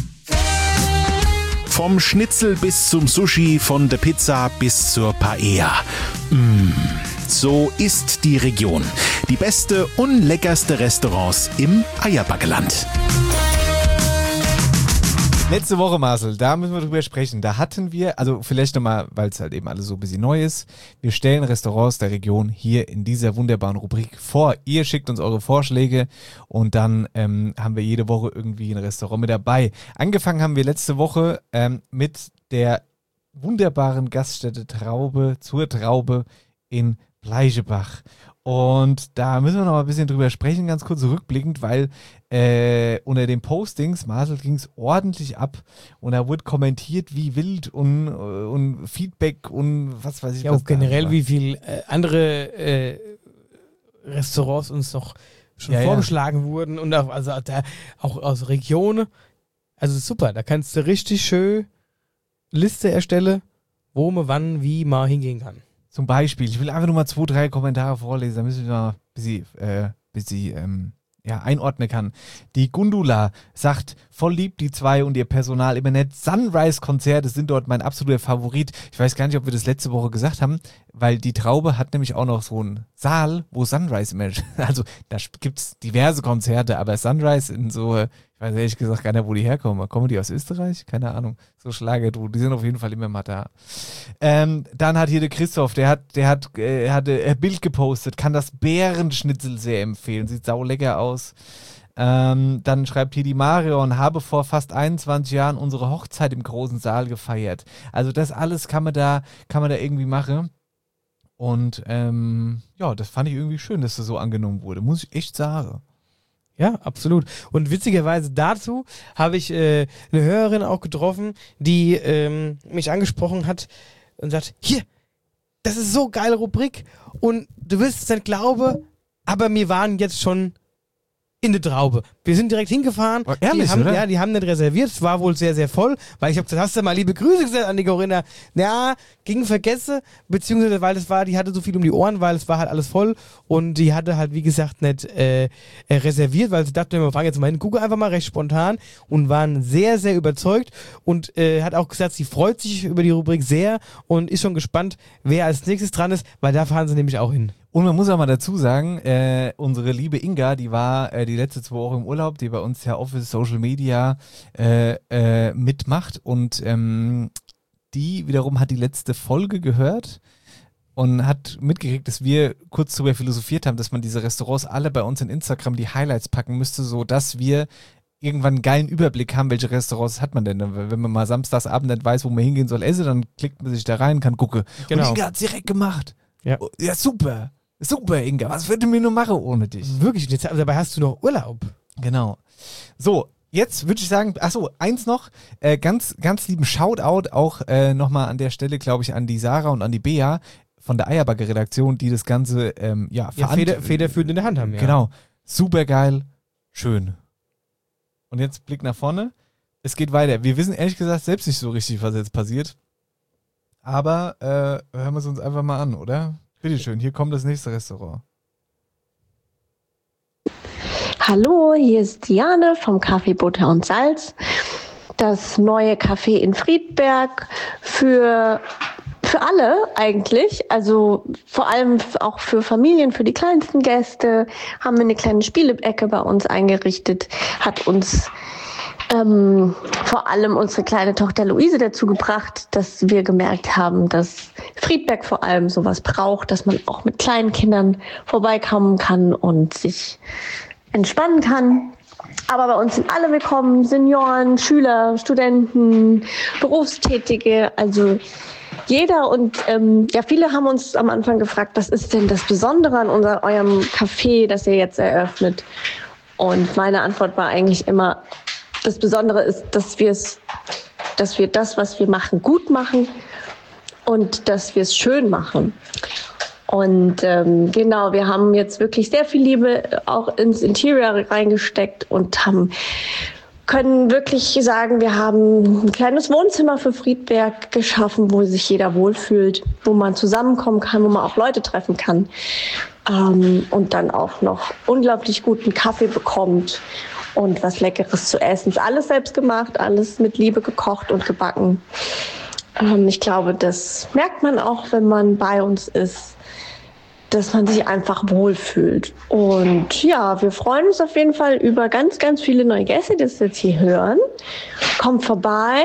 Vom Schnitzel bis zum Sushi, von der Pizza bis zur Paella. Mmh, so ist die Region. Die beste und leckerste Restaurants im Eierbackeland. Letzte Woche, Marcel, da müssen wir drüber sprechen. Da hatten wir, also vielleicht nochmal, weil es halt eben alles so ein bisschen neu ist, wir stellen Restaurants der Region hier in dieser wunderbaren Rubrik vor. Ihr schickt uns eure Vorschläge und dann ähm, haben wir jede Woche irgendwie ein Restaurant mit dabei. Angefangen haben wir letzte Woche ähm, mit der wunderbaren Gaststätte Traube zur Traube in Bleichebach. Und da müssen wir noch mal ein bisschen drüber sprechen, ganz kurz rückblickend, weil äh, unter den Postings, Marcel, ging es ordentlich ab und da wurde kommentiert wie wild und, und Feedback und was weiß ich. Ja, was auch generell, war. wie viel äh, andere äh, Restaurants uns noch schon Ja, ja. vorgeschlagen wurden und auch, also da, auch aus Regionen. Also super, da kannst du richtig schön Liste erstellen, wo man wann wie mal hingehen kann. Zum Beispiel, ich will einfach nur mal zwei, drei Kommentare vorlesen, damit ich mal ein bisschen, äh, bisschen ähm, ja, einordnen kann. Die Gundula sagt, voll lieb die zwei und ihr Personal immer nett. Sunrise-Konzerte sind dort mein absoluter Favorit. Ich weiß gar nicht, ob wir das letzte Woche gesagt haben, weil die Traube hat nämlich auch noch so einen Saal, wo Sunrise immer, also da gibt es diverse Konzerte, aber Sunrise in so, ich weiß ehrlich gesagt gar nicht, wo die herkommen. Kommen die aus Österreich? Keine Ahnung. So Schlager, du, die sind auf jeden Fall immer mal da. Ähm, dann hat hier der Christoph, der hat, der hat, äh, hatte ein Bild gepostet, kann das Bärenschnitzel sehr empfehlen. Sieht sau lecker aus. Ähm, dann schreibt hier die Marion, habe vor fast einundzwanzig Jahren unsere Hochzeit im großen Saal gefeiert. Also das alles kann man da, kann man da irgendwie machen. Und ähm, ja, das fand ich irgendwie schön, dass das so angenommen wurde. Muss ich echt sagen. Ja, absolut. Und witzigerweise dazu habe ich äh, eine Hörerin auch getroffen, die ähm, mich angesprochen hat und sagt, hier, das ist so geile Rubrik und du wirst es nicht glauben, aber wir waren jetzt schon in der Traube. Wir sind direkt hingefahren. Oh, ehrlich, die haben, oder? Ja, die haben nicht reserviert. Es war wohl sehr, sehr voll, weil ich habe gesagt, hast du mal liebe Grüße gesagt an die Corinna? Ja, ging vergesse, beziehungsweise weil es war, die hatte so viel um die Ohren, weil es war halt alles voll und die hatte halt, wie gesagt, nicht äh, äh, reserviert, weil sie dachte, wir fahren jetzt mal hin, gucke einfach mal recht spontan und waren sehr, sehr überzeugt und äh, hat auch gesagt, sie freut sich über die Rubrik sehr und ist schon gespannt, wer als nächstes dran ist, weil da fahren sie nämlich auch hin. Und man muss auch mal dazu sagen, äh, unsere liebe Inga, die war äh, die letzte zwei Wochen im Urlaub, die bei uns ja Office Social Media äh, äh, mitmacht und ähm, die wiederum hat die letzte Folge gehört und hat mitgekriegt, dass wir kurz darüber philosophiert haben, dass man diese Restaurants alle bei uns in Instagram die Highlights packen müsste, so dass wir irgendwann einen geilen Überblick haben, welche Restaurants hat man denn. Wenn man mal samstagsabend nicht weiß, wo man hingehen soll, essen, dann klickt man sich da rein, kann gucken. Genau. Und Inga hat's direkt gemacht. Ja. Oh, ja, super. Super, Inga. Was würde mir nur machen ohne dich? Wirklich, jetzt, dabei hast du noch Urlaub. Genau. So, Jetzt würde ich sagen, achso, eins noch, äh, ganz, ganz lieben Shoutout auch äh, nochmal an der Stelle, glaube ich, an die Sarah und an die Bea von der Eierbacke-Redaktion, die das Ganze ähm, ja, ja, Feder, federführend in der Hand haben. Ja. Genau, super geil, schön. Und jetzt Blick nach vorne, es geht weiter. Wir wissen ehrlich gesagt selbst nicht so richtig, was jetzt passiert, aber äh, hören wir es uns einfach mal an, oder? Bitteschön, hier kommt das nächste Restaurant. Hallo, hier ist Diane vom Café Butter und Salz. Das neue Café in Friedberg für, für alle eigentlich. Also vor allem auch für Familien, für die kleinsten Gäste. Haben wir eine kleine Spielecke bei uns eingerichtet. Hat uns ähm, vor allem unsere kleine Tochter Luise dazu gebracht, dass wir gemerkt haben, dass Friedberg vor allem sowas braucht, dass man auch mit kleinen Kindern vorbeikommen kann und sich entspannen kann. Aber bei uns sind alle willkommen, Senioren, Schüler, Studenten, Berufstätige, also jeder. Und ähm, ja, viele haben uns am Anfang gefragt, was ist denn das Besondere an unser, eurem Café, das ihr jetzt eröffnet? Und meine Antwort war eigentlich immer, das Besondere ist, dass wir es, dass wir das, was wir machen, gut machen und dass wir es schön machen. Und ähm, genau, wir haben jetzt wirklich sehr viel Liebe auch ins Interior reingesteckt und haben, können wirklich sagen, wir haben ein kleines Wohnzimmer für Friedberg geschaffen, wo sich jeder wohlfühlt, wo man zusammenkommen kann, wo man auch Leute treffen kann ähm, und dann auch noch unglaublich guten Kaffee bekommt und was Leckeres zu essen. Alles selbst gemacht, alles mit Liebe gekocht und gebacken. Ähm, ich glaube, das merkt man auch, wenn man bei uns ist, dass man sich einfach wohlfühlt. Und ja, wir freuen uns auf jeden Fall über ganz, ganz viele neue Gäste, die das jetzt hier hören. Kommt vorbei,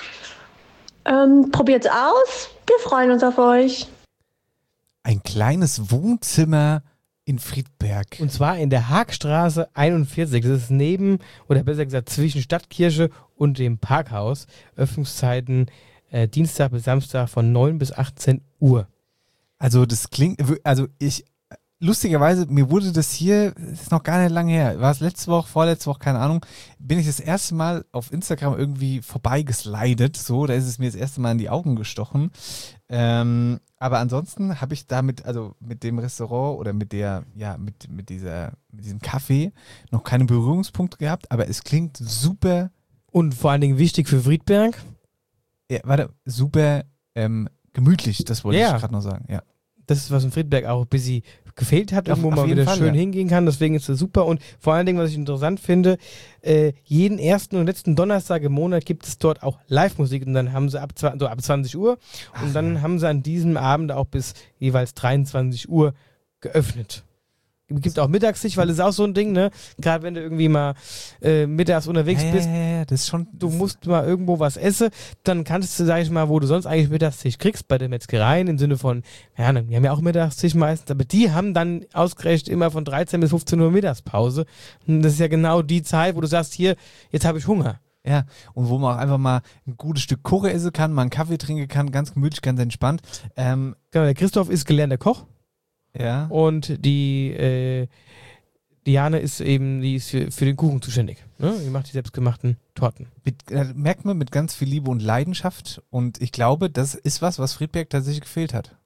ähm, probiert's aus. Wir freuen uns auf euch. Ein kleines Wohnzimmer in Friedberg. Und zwar in der Haagstraße einundvierzig. Das ist neben, oder besser gesagt zwischen Stadtkirche und dem Parkhaus. Öffnungszeiten äh, Dienstag bis Samstag von neun bis achtzehn Uhr. Also das klingt, also ich, lustigerweise, mir wurde das hier, das ist noch gar nicht lange her, war es letzte Woche, vorletzte Woche, keine Ahnung, bin ich das erste Mal auf Instagram irgendwie vorbeigeslidet, so, da ist es mir das erste Mal in die Augen gestochen. Ähm, aber ansonsten habe ich damit, also mit dem Restaurant oder mit der, ja, mit, mit dieser, mit diesem Café noch keine Berührungspunkte gehabt, aber es klingt super. Und vor allen Dingen wichtig für Friedberg. Ja, warte, super, ähm, gemütlich, das wollte ja. ich gerade noch sagen, ja. Das ist, was in Friedberg auch ein bisschen gefehlt hat, irgendwo auf mal wieder Fall, schön ja. hingehen kann, deswegen ist das super. Und vor allen Dingen, was ich interessant finde, äh, jeden ersten und letzten Donnerstag im Monat gibt es dort auch Live-Musik und dann haben sie ab, so ab zwanzig Uhr und Ach, dann ja. haben sie an diesem Abend auch bis jeweils dreiundzwanzig Uhr geöffnet. Es gibt auch Mittagssicht, weil das ist auch so ein Ding, ne? Gerade wenn du irgendwie mal äh, mittags unterwegs ja, bist, ja, ja, das ist schon, du musst mal irgendwo was essen, dann kannst du, sag ich mal, wo du sonst eigentlich Mittagstisch kriegst, bei den Metzgereien, im Sinne von, ja, die haben ja auch Mittagstisch meistens, aber die haben dann ausgerechnet immer von dreizehn bis fünfzehn Uhr Mittagspause. Und das ist ja genau die Zeit, wo du sagst, hier, jetzt habe ich Hunger. Ja, und wo man auch einfach mal ein gutes Stück Kuchen essen kann, mal einen Kaffee trinken kann, ganz gemütlich, ganz entspannt. Ähm, genau, der Christoph ist gelernter Koch. Ja. Und die äh, Diane ist eben, die ist für, für den Kuchen zuständig. Ne? Die macht die selbstgemachten Torten. Mit, äh, merkt man mit ganz viel Liebe und Leidenschaft. Und ich glaube, das ist was, was Friedberg tatsächlich gefehlt hat.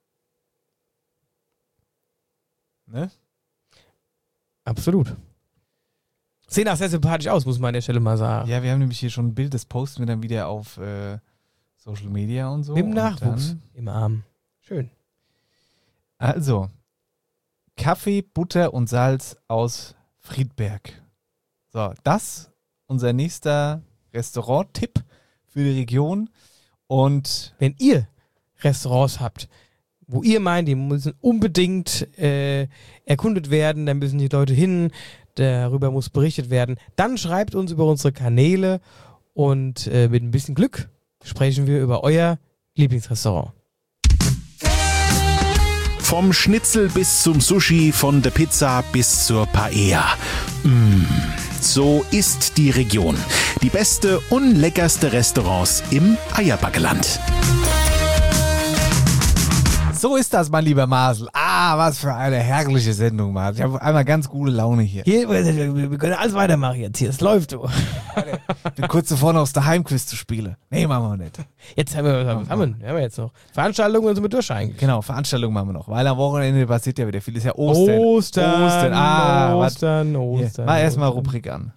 Ne? Absolut. Sehen auch sehr sympathisch aus, muss man an der Stelle mal sagen. Ja, wir haben nämlich hier schon ein Bild, das posten wir dann wieder auf äh, Social Media und so. Mit dem und Nachwuchs dann, im Arm. Schön. Also, Kaffee, Butter und Salz aus Friedberg. So, das unser nächster Restaurant-Tipp für die Region. Und wenn ihr Restaurants habt, wo ihr meint, die müssen unbedingt äh, erkundet werden, da müssen die Leute hin, darüber muss berichtet werden, dann schreibt uns über unsere Kanäle und äh, mit ein bisschen Glück sprechen wir über euer Lieblingsrestaurant. Vom Schnitzel bis zum Sushi, von der Pizza bis zur Paella. Mmh, so ist die Region. Die beste und leckerste Restaurants im Eierbackeland. So ist das, mein lieber Masel. Ah, Ah, was für eine herrliche Sendung, Mann. Ich habe einmal ganz gute Laune hier. Hier, wir können alles weitermachen jetzt hier. Es läuft so. Ich bin kurz davor, noch das Heimquiz zu spielen. Nee, machen wir nicht. Jetzt haben wir, was haben wir, haben wir jetzt noch. Veranstaltungen sind wir durch eigentlich. Genau, Veranstaltungen machen wir noch. Weil am Wochenende passiert ja wieder viel. Ist ja Ostern. Ostern. Ostern. Ah, Ostern, Ostern. Ostern. Mal erstmal Rubrik an.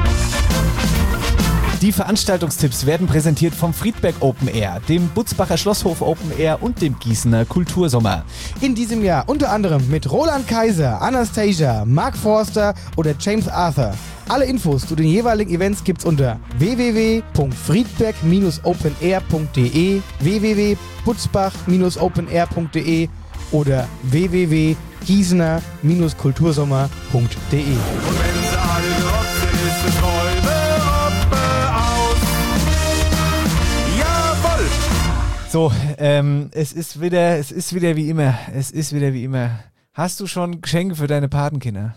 Die Veranstaltungstipps werden präsentiert vom Friedberg Open Air, dem Butzbacher Schlosshof Open Air und dem Gießener Kultursommer. In diesem Jahr unter anderem mit Roland Kaiser, Anastasia, Mark Forster oder James Arthur. Alle Infos zu den jeweiligen Events gibt's unter w w w punkt friedberg dash open air punkt d e, w w w punkt butzbach dash open air punkt d e oder w w w punkt gießener dash kultursommer punkt d e. So, ähm, es ist wieder, es ist wieder wie immer. Es ist wieder wie immer. Hast du schon Geschenke für deine Patenkinder?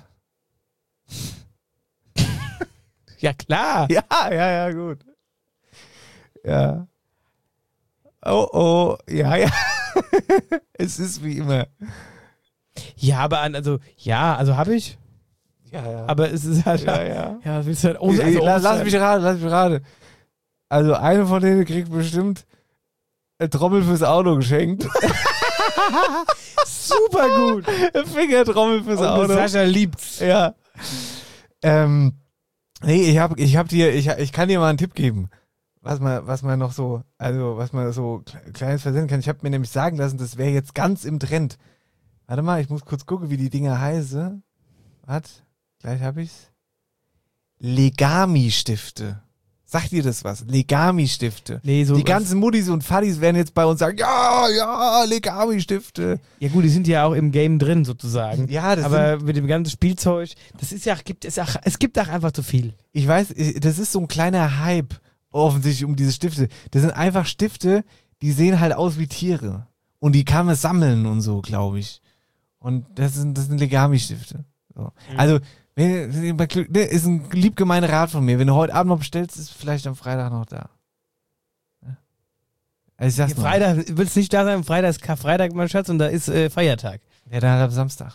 Ja, klar. Ja, ja, ja, gut. Ja. Oh, oh, ja, ja. Es ist wie immer. Ja, aber an, also, ja, also habe ich. Ja, ja. Aber es ist halt, Ja, ja. ja, willst du halt, oh, Also, also, lass, lass mich raten, lass mich raten. Also, eine von denen kriegt bestimmt eine Trommel fürs Auto geschenkt. Super gut. Eine Fingertrommel fürs Oh, Auto. Sascha liebt's. Ja. Ähm, nee, ich hab, ich hab dir, ich, ich kann dir mal einen Tipp geben, was man, was man noch so, also was man so kle- kleines versenden kann. Ich habe mir nämlich sagen lassen, das wäre jetzt ganz im Trend. Warte mal, ich muss kurz gucken, wie die Dinger heißen. Warte, gleich habe ich's. Legami-Stifte. Sagt ihr das was? Legami-Stifte. Nee, so die was- ganzen Muttis und Fadis werden jetzt bei uns sagen, ja, ja, Legami-Stifte. Ja gut, die sind ja auch im Game drin sozusagen. Ja, das aber mit dem ganzen Spielzeug, das ist ja, gibt es auch, es gibt auch einfach zu viel. Ich weiß, das ist so ein kleiner Hype offensichtlich um diese Stifte. Das sind einfach Stifte, die sehen halt aus wie Tiere. Und die kann man sammeln und so, glaube ich. Und das sind, das sind Legami-Stifte. So. Mhm. Also, wenn, wenn, bei Glück- ne, ist ein liebgemeiner Rat von mir. Wenn du heute Abend noch bestellst, ist vielleicht am Freitag noch da. Ja. Also ich sag's Ja, noch. Freitag, willst nicht da sein? Freitag ist Karfreitag, mein Schatz, und da ist äh, Feiertag. Ja, dann halt am Samstag.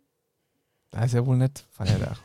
Da ist ja wohl nicht Feiertag.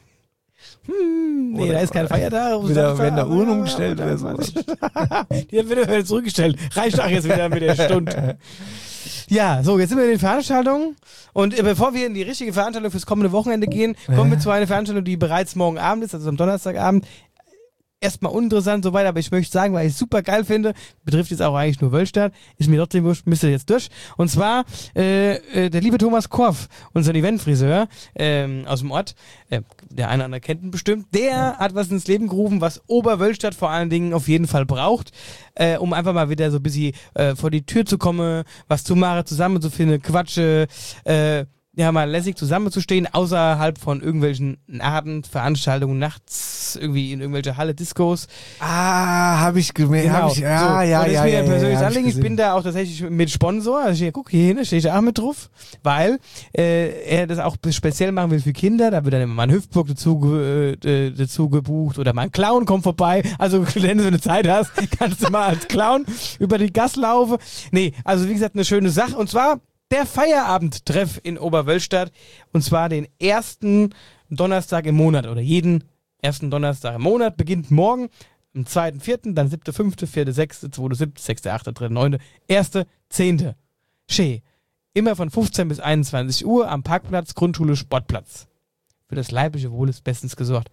Hm, nee, Oder- da ist kein Feiertag. auf Wieder Samstag, werden da aber- Uhren umgestellt oder sowas. Die haben wieder zurückgestellt. Reicht auch jetzt wieder mit der Stunde. Ja, so, jetzt sind wir in den Veranstaltungen. Und äh, bevor wir in die richtige Veranstaltung fürs kommende Wochenende gehen, kommen wir zu einer Veranstaltung, die bereits morgen Abend ist, also am Donnerstagabend. Erstmal uninteressant soweit, aber ich möchte sagen, weil ich es super geil finde, betrifft jetzt auch eigentlich nur Wölstadt, ist mir trotzdem wurscht, müsst ihr jetzt durch. Und zwar äh, äh, der liebe Thomas Korff, unser Eventfriseur ähm, aus dem Ort, äh, der eine oder andere kennt ihn bestimmt, der hat was ins Leben gerufen, was Oberwölstadt vor allen Dingen auf jeden Fall braucht, äh, um einfach mal wieder so ein bisschen äh, vor die Tür zu kommen, was zu machen, zusammenzufinden, Quatsche, äh, ja, mal lässig zusammenzustehen, außerhalb von irgendwelchen Abendveranstaltungen, nachts irgendwie in irgendwelche Halle, Diskos. Ah, habe ich gemerkt. Genau. Hab ich, ja, so. ja, und ja, das ist ja, mir ja, ein persönliches ja, hab Anliegen. Ich gesehen. bin da auch tatsächlich mit Sponsor. Also hier, guck hier hin, da stehe ich auch mit drauf, weil äh, er das auch speziell machen will für Kinder. Da wird dann immer mal ein Hüpfburg dazu, ge- äh, dazu gebucht oder mal ein Clown kommt vorbei. Also wenn du eine Zeit hast, kannst du mal als Clown über die Gas laufen. Nee, also wie gesagt, eine schöne Sache. Und zwar der Feierabendtreff in Oberwölstadt. Und zwar den ersten Donnerstag im Monat oder jeden ersten Donnerstag im Monat. Beginnt morgen am zweiten vierten, dann siebten fünften, vierten sechsten, zweiten siebten, sechsten achten, dritten neunten, ersten zehnten Schee. Immer von fünfzehn bis einundzwanzig Uhr am Parkplatz Grundschule Sportplatz. Für das leibliche Wohl ist bestens gesorgt.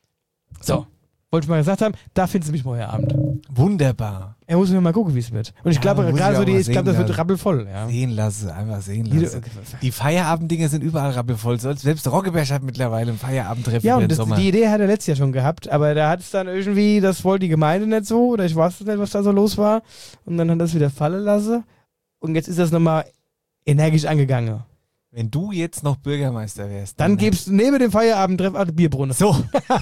So, wollte ich mal gesagt haben, da findest du mich morgen Abend. Wunderbar. Er muss mir mal gucken, wie es wird. Und ich Ja, glaube, muss gerade ich so auch die, mal ich glaube, das sehen wird lassen. rappelvoll. Ja. Sehen lasse, einfach sehen Jede- lasse. Die Feierabenddinger sind überall rappelvoll. Selbst Roggeberg hat mittlerweile ein Feierabendtreffen Ja, für und den das, Sommer. die Idee hat er letztes Jahr schon gehabt, aber da hat es dann irgendwie, das wollte die Gemeinde nicht so, oder ich weiß nicht, was da so los war. Und dann hat er es wieder fallen lassen. Und jetzt ist das nochmal energisch angegangen. Wenn du jetzt noch Bürgermeister wärst, Dann gibst du neben dem Feierabendtreff auch die Bierbrunnen. So.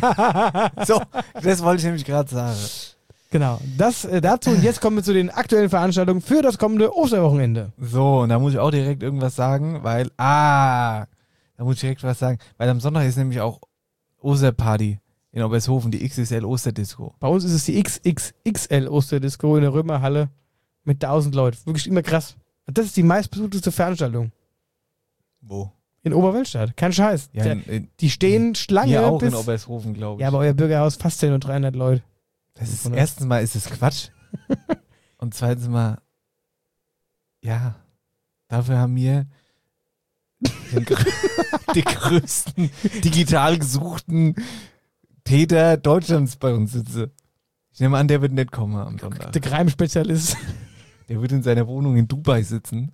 So, das wollte ich nämlich gerade sagen. Genau, das äh, dazu. Und jetzt kommen wir zu den aktuellen Veranstaltungen für das kommende Osterwochenende. So, und da muss ich auch direkt irgendwas sagen, weil, ah, da muss ich direkt was sagen, weil am Sonntag ist nämlich auch Osterparty in Obershofen, die X X L Osterdisco. Bei uns ist es die X X X L Osterdisco in der Römerhalle mit tausend Leuten. Wirklich immer krass. Das ist die meistbesuchteste Veranstaltung. Wo? In Oberwölstadt. Kein Scheiß. Ja, Der, in, in, die stehen Schlange hier auch bis... in Obershofen, glaube ich. Ja, aber euer Bürgerhaus fast ja nur dreihundert Leute. Das ist, erstens mal ist es Quatsch. Und zweitens mal, ja, dafür haben wir den, grö- den größten digital gesuchten Täter Deutschlands bei uns sitzen. Ich nehme an, der wird nicht kommen am Sonntag. Der Crime-Spezialist. Der wird in seiner Wohnung in Dubai sitzen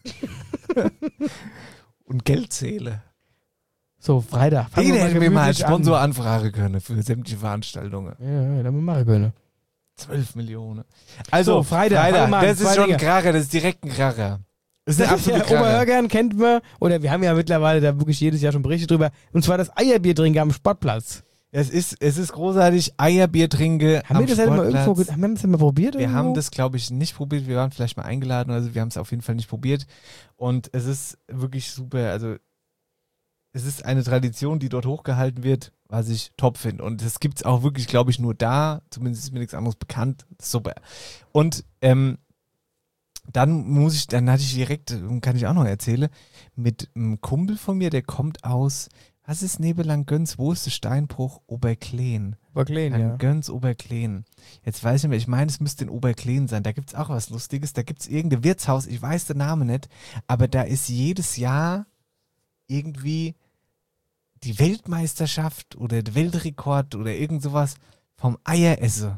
und Geld zählen. So, Freitag. Fangen Den wir hätten wir mal als gemütlich an. Sponsor anfragen können für sämtliche Veranstaltungen. Ja, ja, damit machen können. zwölf Millionen. Also, So, Freitag, fangen wir mal an. das ist Zwei schon ein Dinge. Kracher, das ist direkt ein Kracher. Das ist ein Das ist ja absoluter Kracher. Oberhörgern kennt man, oder wir haben ja mittlerweile da wirklich jedes Jahr schon Berichte drüber, und zwar das Eierbiertrinken am Sportplatz. Es ist, es ist großartig, Eierbier trinke Haben am wir das ja mal Sportplatz. irgendwo, ge- haben wir das ja mal probiert? Wir irgendwo? haben das, glaube ich, nicht probiert. Wir waren vielleicht mal eingeladen, also wir haben es auf jeden Fall nicht probiert. Und es ist wirklich super. Also es ist eine Tradition, die dort hochgehalten wird, was ich top finde. Und das gibt es auch wirklich, glaube ich, nur da. Zumindest ist mir nichts anderes bekannt. Super. Und ähm, dann muss ich, dann hatte ich direkt, kann ich auch noch erzählen, mit einem Kumpel von mir, der kommt aus, was ist neben Langgöns? Wo ist der Steinbruch? Oberkleen. Oberkleen, ja. Langgöns, Oberkleen. Jetzt weiß ich nicht mehr, ich meine, es müsste in Oberkleen sein. Da gibt es auch was Lustiges. Da gibt es irgendein Wirtshaus, ich weiß den Namen nicht, aber da ist jedes Jahr irgendwie die Weltmeisterschaft oder der Weltrekord oder irgend sowas vom Eieressen.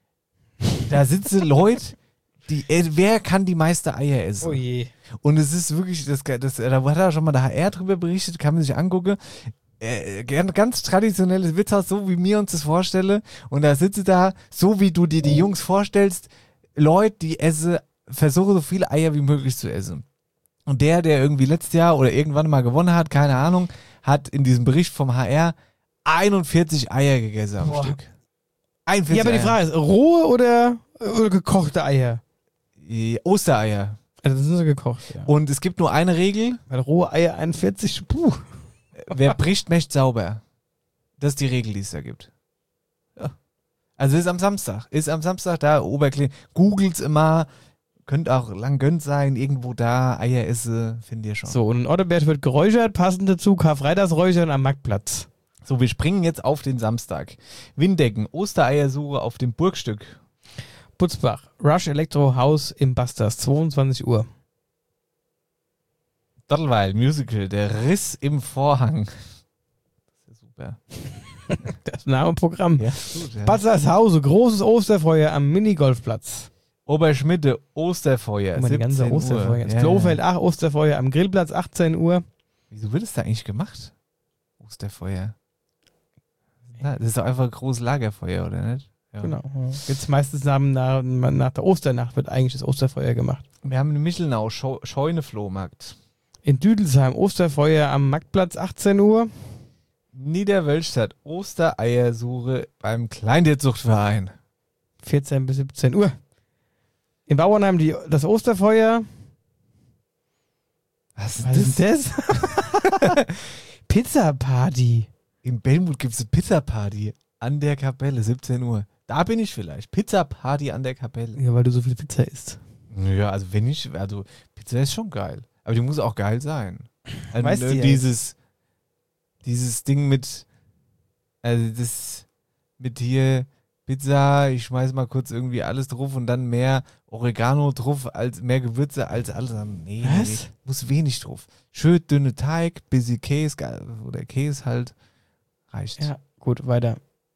Da sitzen Leute, die, äh, wer kann die meiste Eier essen? Oh je. Und es ist wirklich, das, das, da hat er schon mal der H R drüber berichtet, kann man sich angucken. Äh, ganz traditionelles Wirtshaus, so wie wir uns das vorstellen. Und da sitzt da, so wie du dir die Jungs vorstellst, Leute, die essen, versuchen so viele Eier wie möglich zu essen. Und der, der irgendwie letztes Jahr oder irgendwann mal gewonnen hat, keine Ahnung, hat in diesem Bericht vom H R einundvierzig Eier gegessen am Boah. Stück. einundvierzig Ja, aber die Eier. Frage ist, rohe oder, oder gekochte Eier? Die Ostereier. Also das sind so gekocht, ja. Und es gibt nur eine Regel. Weil rohe Eier einundvierzig, puh. Wer bricht, möchte sauber. Das ist die Regel, die es da gibt. Ja. Also ist am Samstag. Ist am Samstag da, Oberkleen. Googelt's immer. Könnte auch Langgöns sein, irgendwo da, Eier esse, findet ihr schon. So, und in Otterberg wird geräuchert, passend dazu Karfreitagsräuchern am Marktplatz. So, wir springen jetzt auf den Samstag. Windecken, Ostereiersuche auf dem Burgstück. Butzbach, Rush Electro House im Busters, zweiundzwanzig Uhr. Dottelweil, Musical, der Riss im Vorhang. Das ist ja super. Das Namenprogramm. Ja, gut, ja. Busters Hause, großes Osterfeuer am Minigolfplatz. Oberschmitte, Osterfeuer, Guck mal, die ganze siebzehn Uhr. Osterfeuer. Jetzt Ja, Blofeld, ja. ach, Osterfeuer am Grillplatz, achtzehn Uhr. Wieso wird es da eigentlich gemacht? Osterfeuer. Na, das ist doch einfach ein großes Lagerfeuer, oder nicht? Ja. Genau. Jetzt meistens nach, nach, nach der Osternacht wird eigentlich das Osterfeuer gemacht. Wir haben in Michelnau Scheu Scheuneflohmarkt. In Düdelsheim Osterfeuer am Marktplatz, achtzehn Uhr. Niederwölstadt Ostereiersuche beim Kleintierzuchtverein. vierzehn bis siebzehn Uhr. In Bauernheim die, das Osterfeuer. Was ist Was ist das? Pizza Party. In Belmut gibt es eine Pizza-Party an der Kapelle, siebzehn Uhr. Da bin ich vielleicht. Pizza-Party an der Kapelle. Ja, weil du so viel Pizza isst. Ja, also wenn ich, also Pizza ist schon geil. Aber die muss auch geil sein. Also, Weißt du ja dieses, dieses Ding mit, also das, mit hier Pizza, ich schmeiß mal kurz irgendwie alles drauf und dann mehr Oregano drauf, als mehr Gewürze als alles. Nee, Was? nee, muss wenig drauf. Schön dünne Teig, bisschen Käse, geil, oder Käse halt, reicht. Ja, gut, weiter.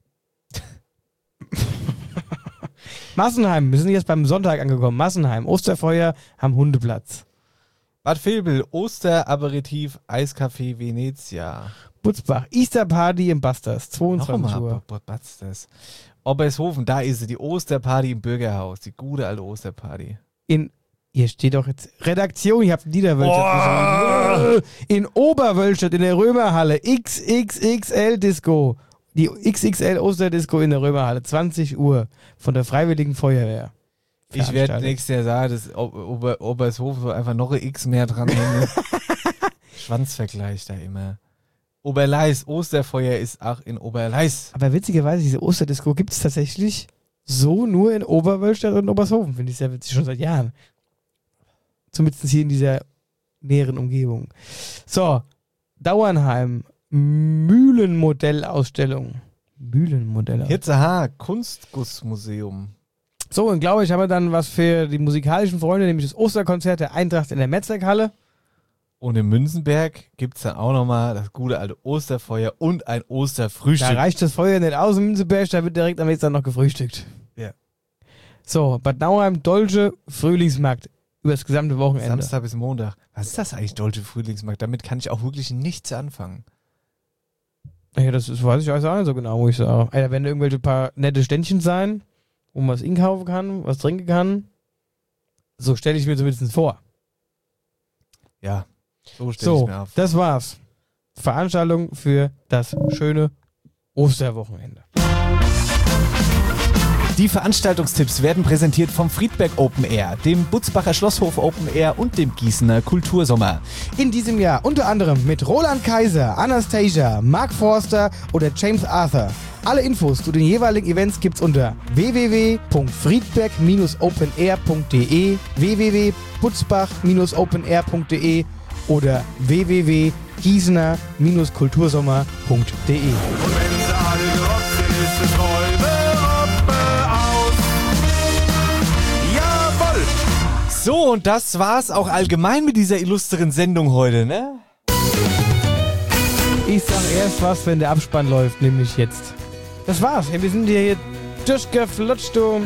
Massenheim, wir sind jetzt beim Sonntag angekommen. Massenheim, Osterfeuer am Hundeplatz. Bad Vilbel, Osteraperitif, Eiscafé Venezia. Butzbach, Easter Party im Busters, zweiundzwanzig Nochmal, Uhr. Bad Busters. Obershofen, da ist sie, die Osterparty im Bürgerhaus, die gute alte Osterparty. In, hier steht doch jetzt Redaktion, ich habe Niederwölstadt gesagt. In Oberwölstadt in der Römerhalle, X X X L Disco. Die X X L Osterdisco in der Römerhalle, zwanzig Uhr von der Freiwilligen Feuerwehr. Ich werde Veranstaltet. nächstes Jahr sagen, dass Ober, Obershofen so einfach noch ein X mehr dran hängen. Schwanzvergleich da immer. Oberleis, Osterfeuer ist auch in Oberleis. Aber witzigerweise, diese Osterdisco gibt es tatsächlich so nur in Oberwölstadt und Obershofen. Finde ich sehr witzig, schon seit Jahren. Zumindest hier in dieser näheren Umgebung. So, Dauernheim, Mühlenmodellausstellung. Mühlenmodellausstellung. Jetzt, aha, Kunstgussmuseum. So, und glaube ich, haben wir dann was für die musikalischen Freunde, nämlich das Osterkonzert der Eintracht in der Metzgerhalle. Und in Münzenberg gibt es dann auch nochmal das gute alte Osterfeuer und ein Osterfrühstück. Da reicht das Feuer nicht aus in Münzenberg, da wird direkt am nächsten Tag noch gefrühstückt. Ja. So, Bad Nauheim, Dolce, Frühlingsmarkt. Über das gesamte Wochenende. Samstag bis Montag. Was ist das eigentlich, Dolce Frühlingsmarkt? Damit kann ich auch wirklich nichts anfangen. Ja, das ist, weiß ich also auch nicht so genau, wo ich sage. Da werden irgendwelche paar nette Ständchen sein, wo man was inkaufen kann, was trinken kann. So stelle ich mir zumindest vor. Ja, so stelle ich So, mir auf. das war's. Veranstaltung für das schöne Osterwochenende. Die Veranstaltungstipps werden präsentiert vom Friedberg Open Air, dem Butzbacher Schlosshof Open Air und dem Gießener Kultursommer. In diesem Jahr unter anderem mit Roland Kaiser, Anastasia, Mark Forster oder James Arthur. Alle Infos zu den jeweiligen Events gibt's unter w w w punkt friedberg Bindestrich open air punkt d e, w w w punkt butzbach Bindestrich open air punkt d e oder w w w punkt gießener Bindestrich kultursommer punkt d e. So, und das war's auch allgemein mit dieser illustren Sendung heute, ne? Ich sag erst was, wenn der Abspann läuft, nämlich jetzt. Das war's. Wir sind hier durchgeflutscht, du.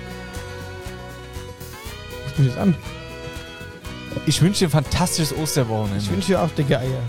Was tut jetzt an? Ich wünsche dir ein fantastisches Osterwochenende. Ich wünsche dir auch dicke Eier.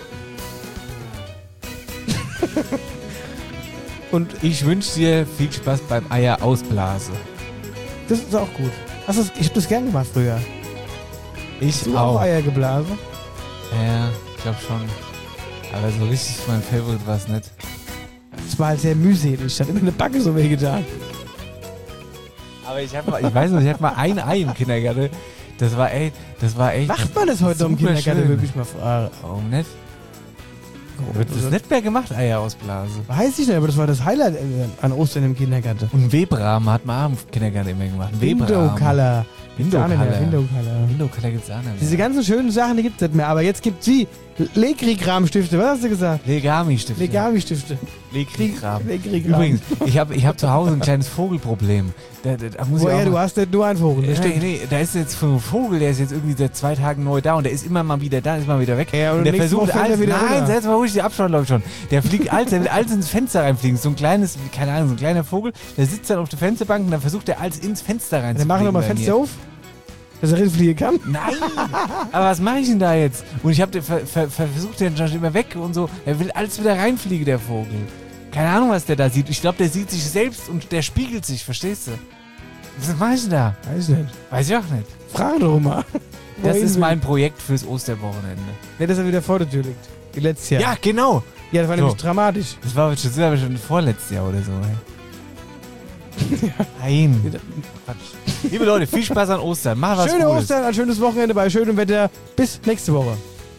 Und ich wünsche dir viel Spaß beim Eier ausblasen. Das ist auch gut. Hast du, ich hab das gern gemacht früher. Ich Hast du auch. auch Eier geblasen? Ja, ich glaube schon. Aber so richtig mein Favorite war es nicht. Das war halt sehr mühselig. Hat immer eine Backe so wehgetan. Aber ich hab mal, ich weiß noch, ich hatte mal ein Ei im Kindergarten. Das war echt, das war echt. Macht man das heute noch im super Kindergarten schön. wirklich mal fragen? Warum nicht? Wird das nicht mehr gemacht, Eier ausblasen? Weiß ich nicht, aber das war das Highlight an Ostern im Kindergarten. Und Webrahmen hat man auch im Kindergarten immer gemacht. Webrahmen. Window-Color. Window-Color. Window-Color. Window-Color gibt's auch nicht mehr. Diese ganzen schönen Sachen, die gibt's nicht mehr. Aber jetzt gibt's sie. Legrigram-Stifte. Was hast du gesagt? Legami-Stifte. Legami-Stifte. Legrigram. Legrigram. Übrigens, ich habe ich hab zu Hause ein kleines Vogelproblem. Da, da, da muss ich Woher, auch du mal- hast nicht nur einen Vogel. Ja, ne? nee, da ist jetzt so ein Vogel, der ist jetzt irgendwie seit zwei Tagen neu da und der ist immer mal wieder da, ist mal wieder weg. Ja, und und der nächste versucht Woche fällt er alles, wieder nein, runter. selbst mal ruhig, der Abstand läuft schon. Der fliegt alles, der will alles ins Fenster reinfliegen. So ein kleines, keine Ahnung, so ein kleiner Vogel, der sitzt dann auf der Fensterbank und dann versucht er alles ins Fenster Dann reinzufliegen. machen wir mal bei Fenster mir. auf, dass er reinfliegen kann. Nein! Aber was mache ich denn da jetzt? Und ich habe den ver, ver, versucht, den schon immer weg und so. Er will alles wieder reinfliegen, der Vogel. Keine Ahnung, was der da sieht. Ich glaube, der sieht sich selbst und der spiegelt sich, verstehst du? Was mache ich denn da? Weiß nicht. Weiß ich auch nicht. Frag doch mal. Das Wohin ist will- mein Projekt fürs Osterwochenende. Ne, dass er wieder vor der Tür liegt. Wie letztes Jahr. Ja, genau. Ja, das war So. nämlich dramatisch. Das war aber schon, das war aber schon vorletztes Jahr oder so. Hey. Nein. Quatsch. Liebe Leute, viel Spaß an Ostern. Mach was Schöne Gutes. Ostern, ein schönes Wochenende bei schönem Wetter. Bis nächste Woche.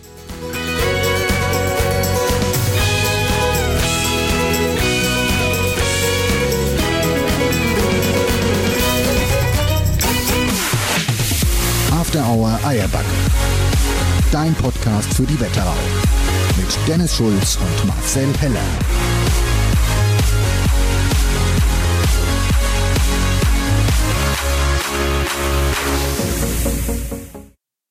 After Hour Eierbacke. Dein Podcast für die Wetterau. Mit Dennis Schulz und Marcel Heller.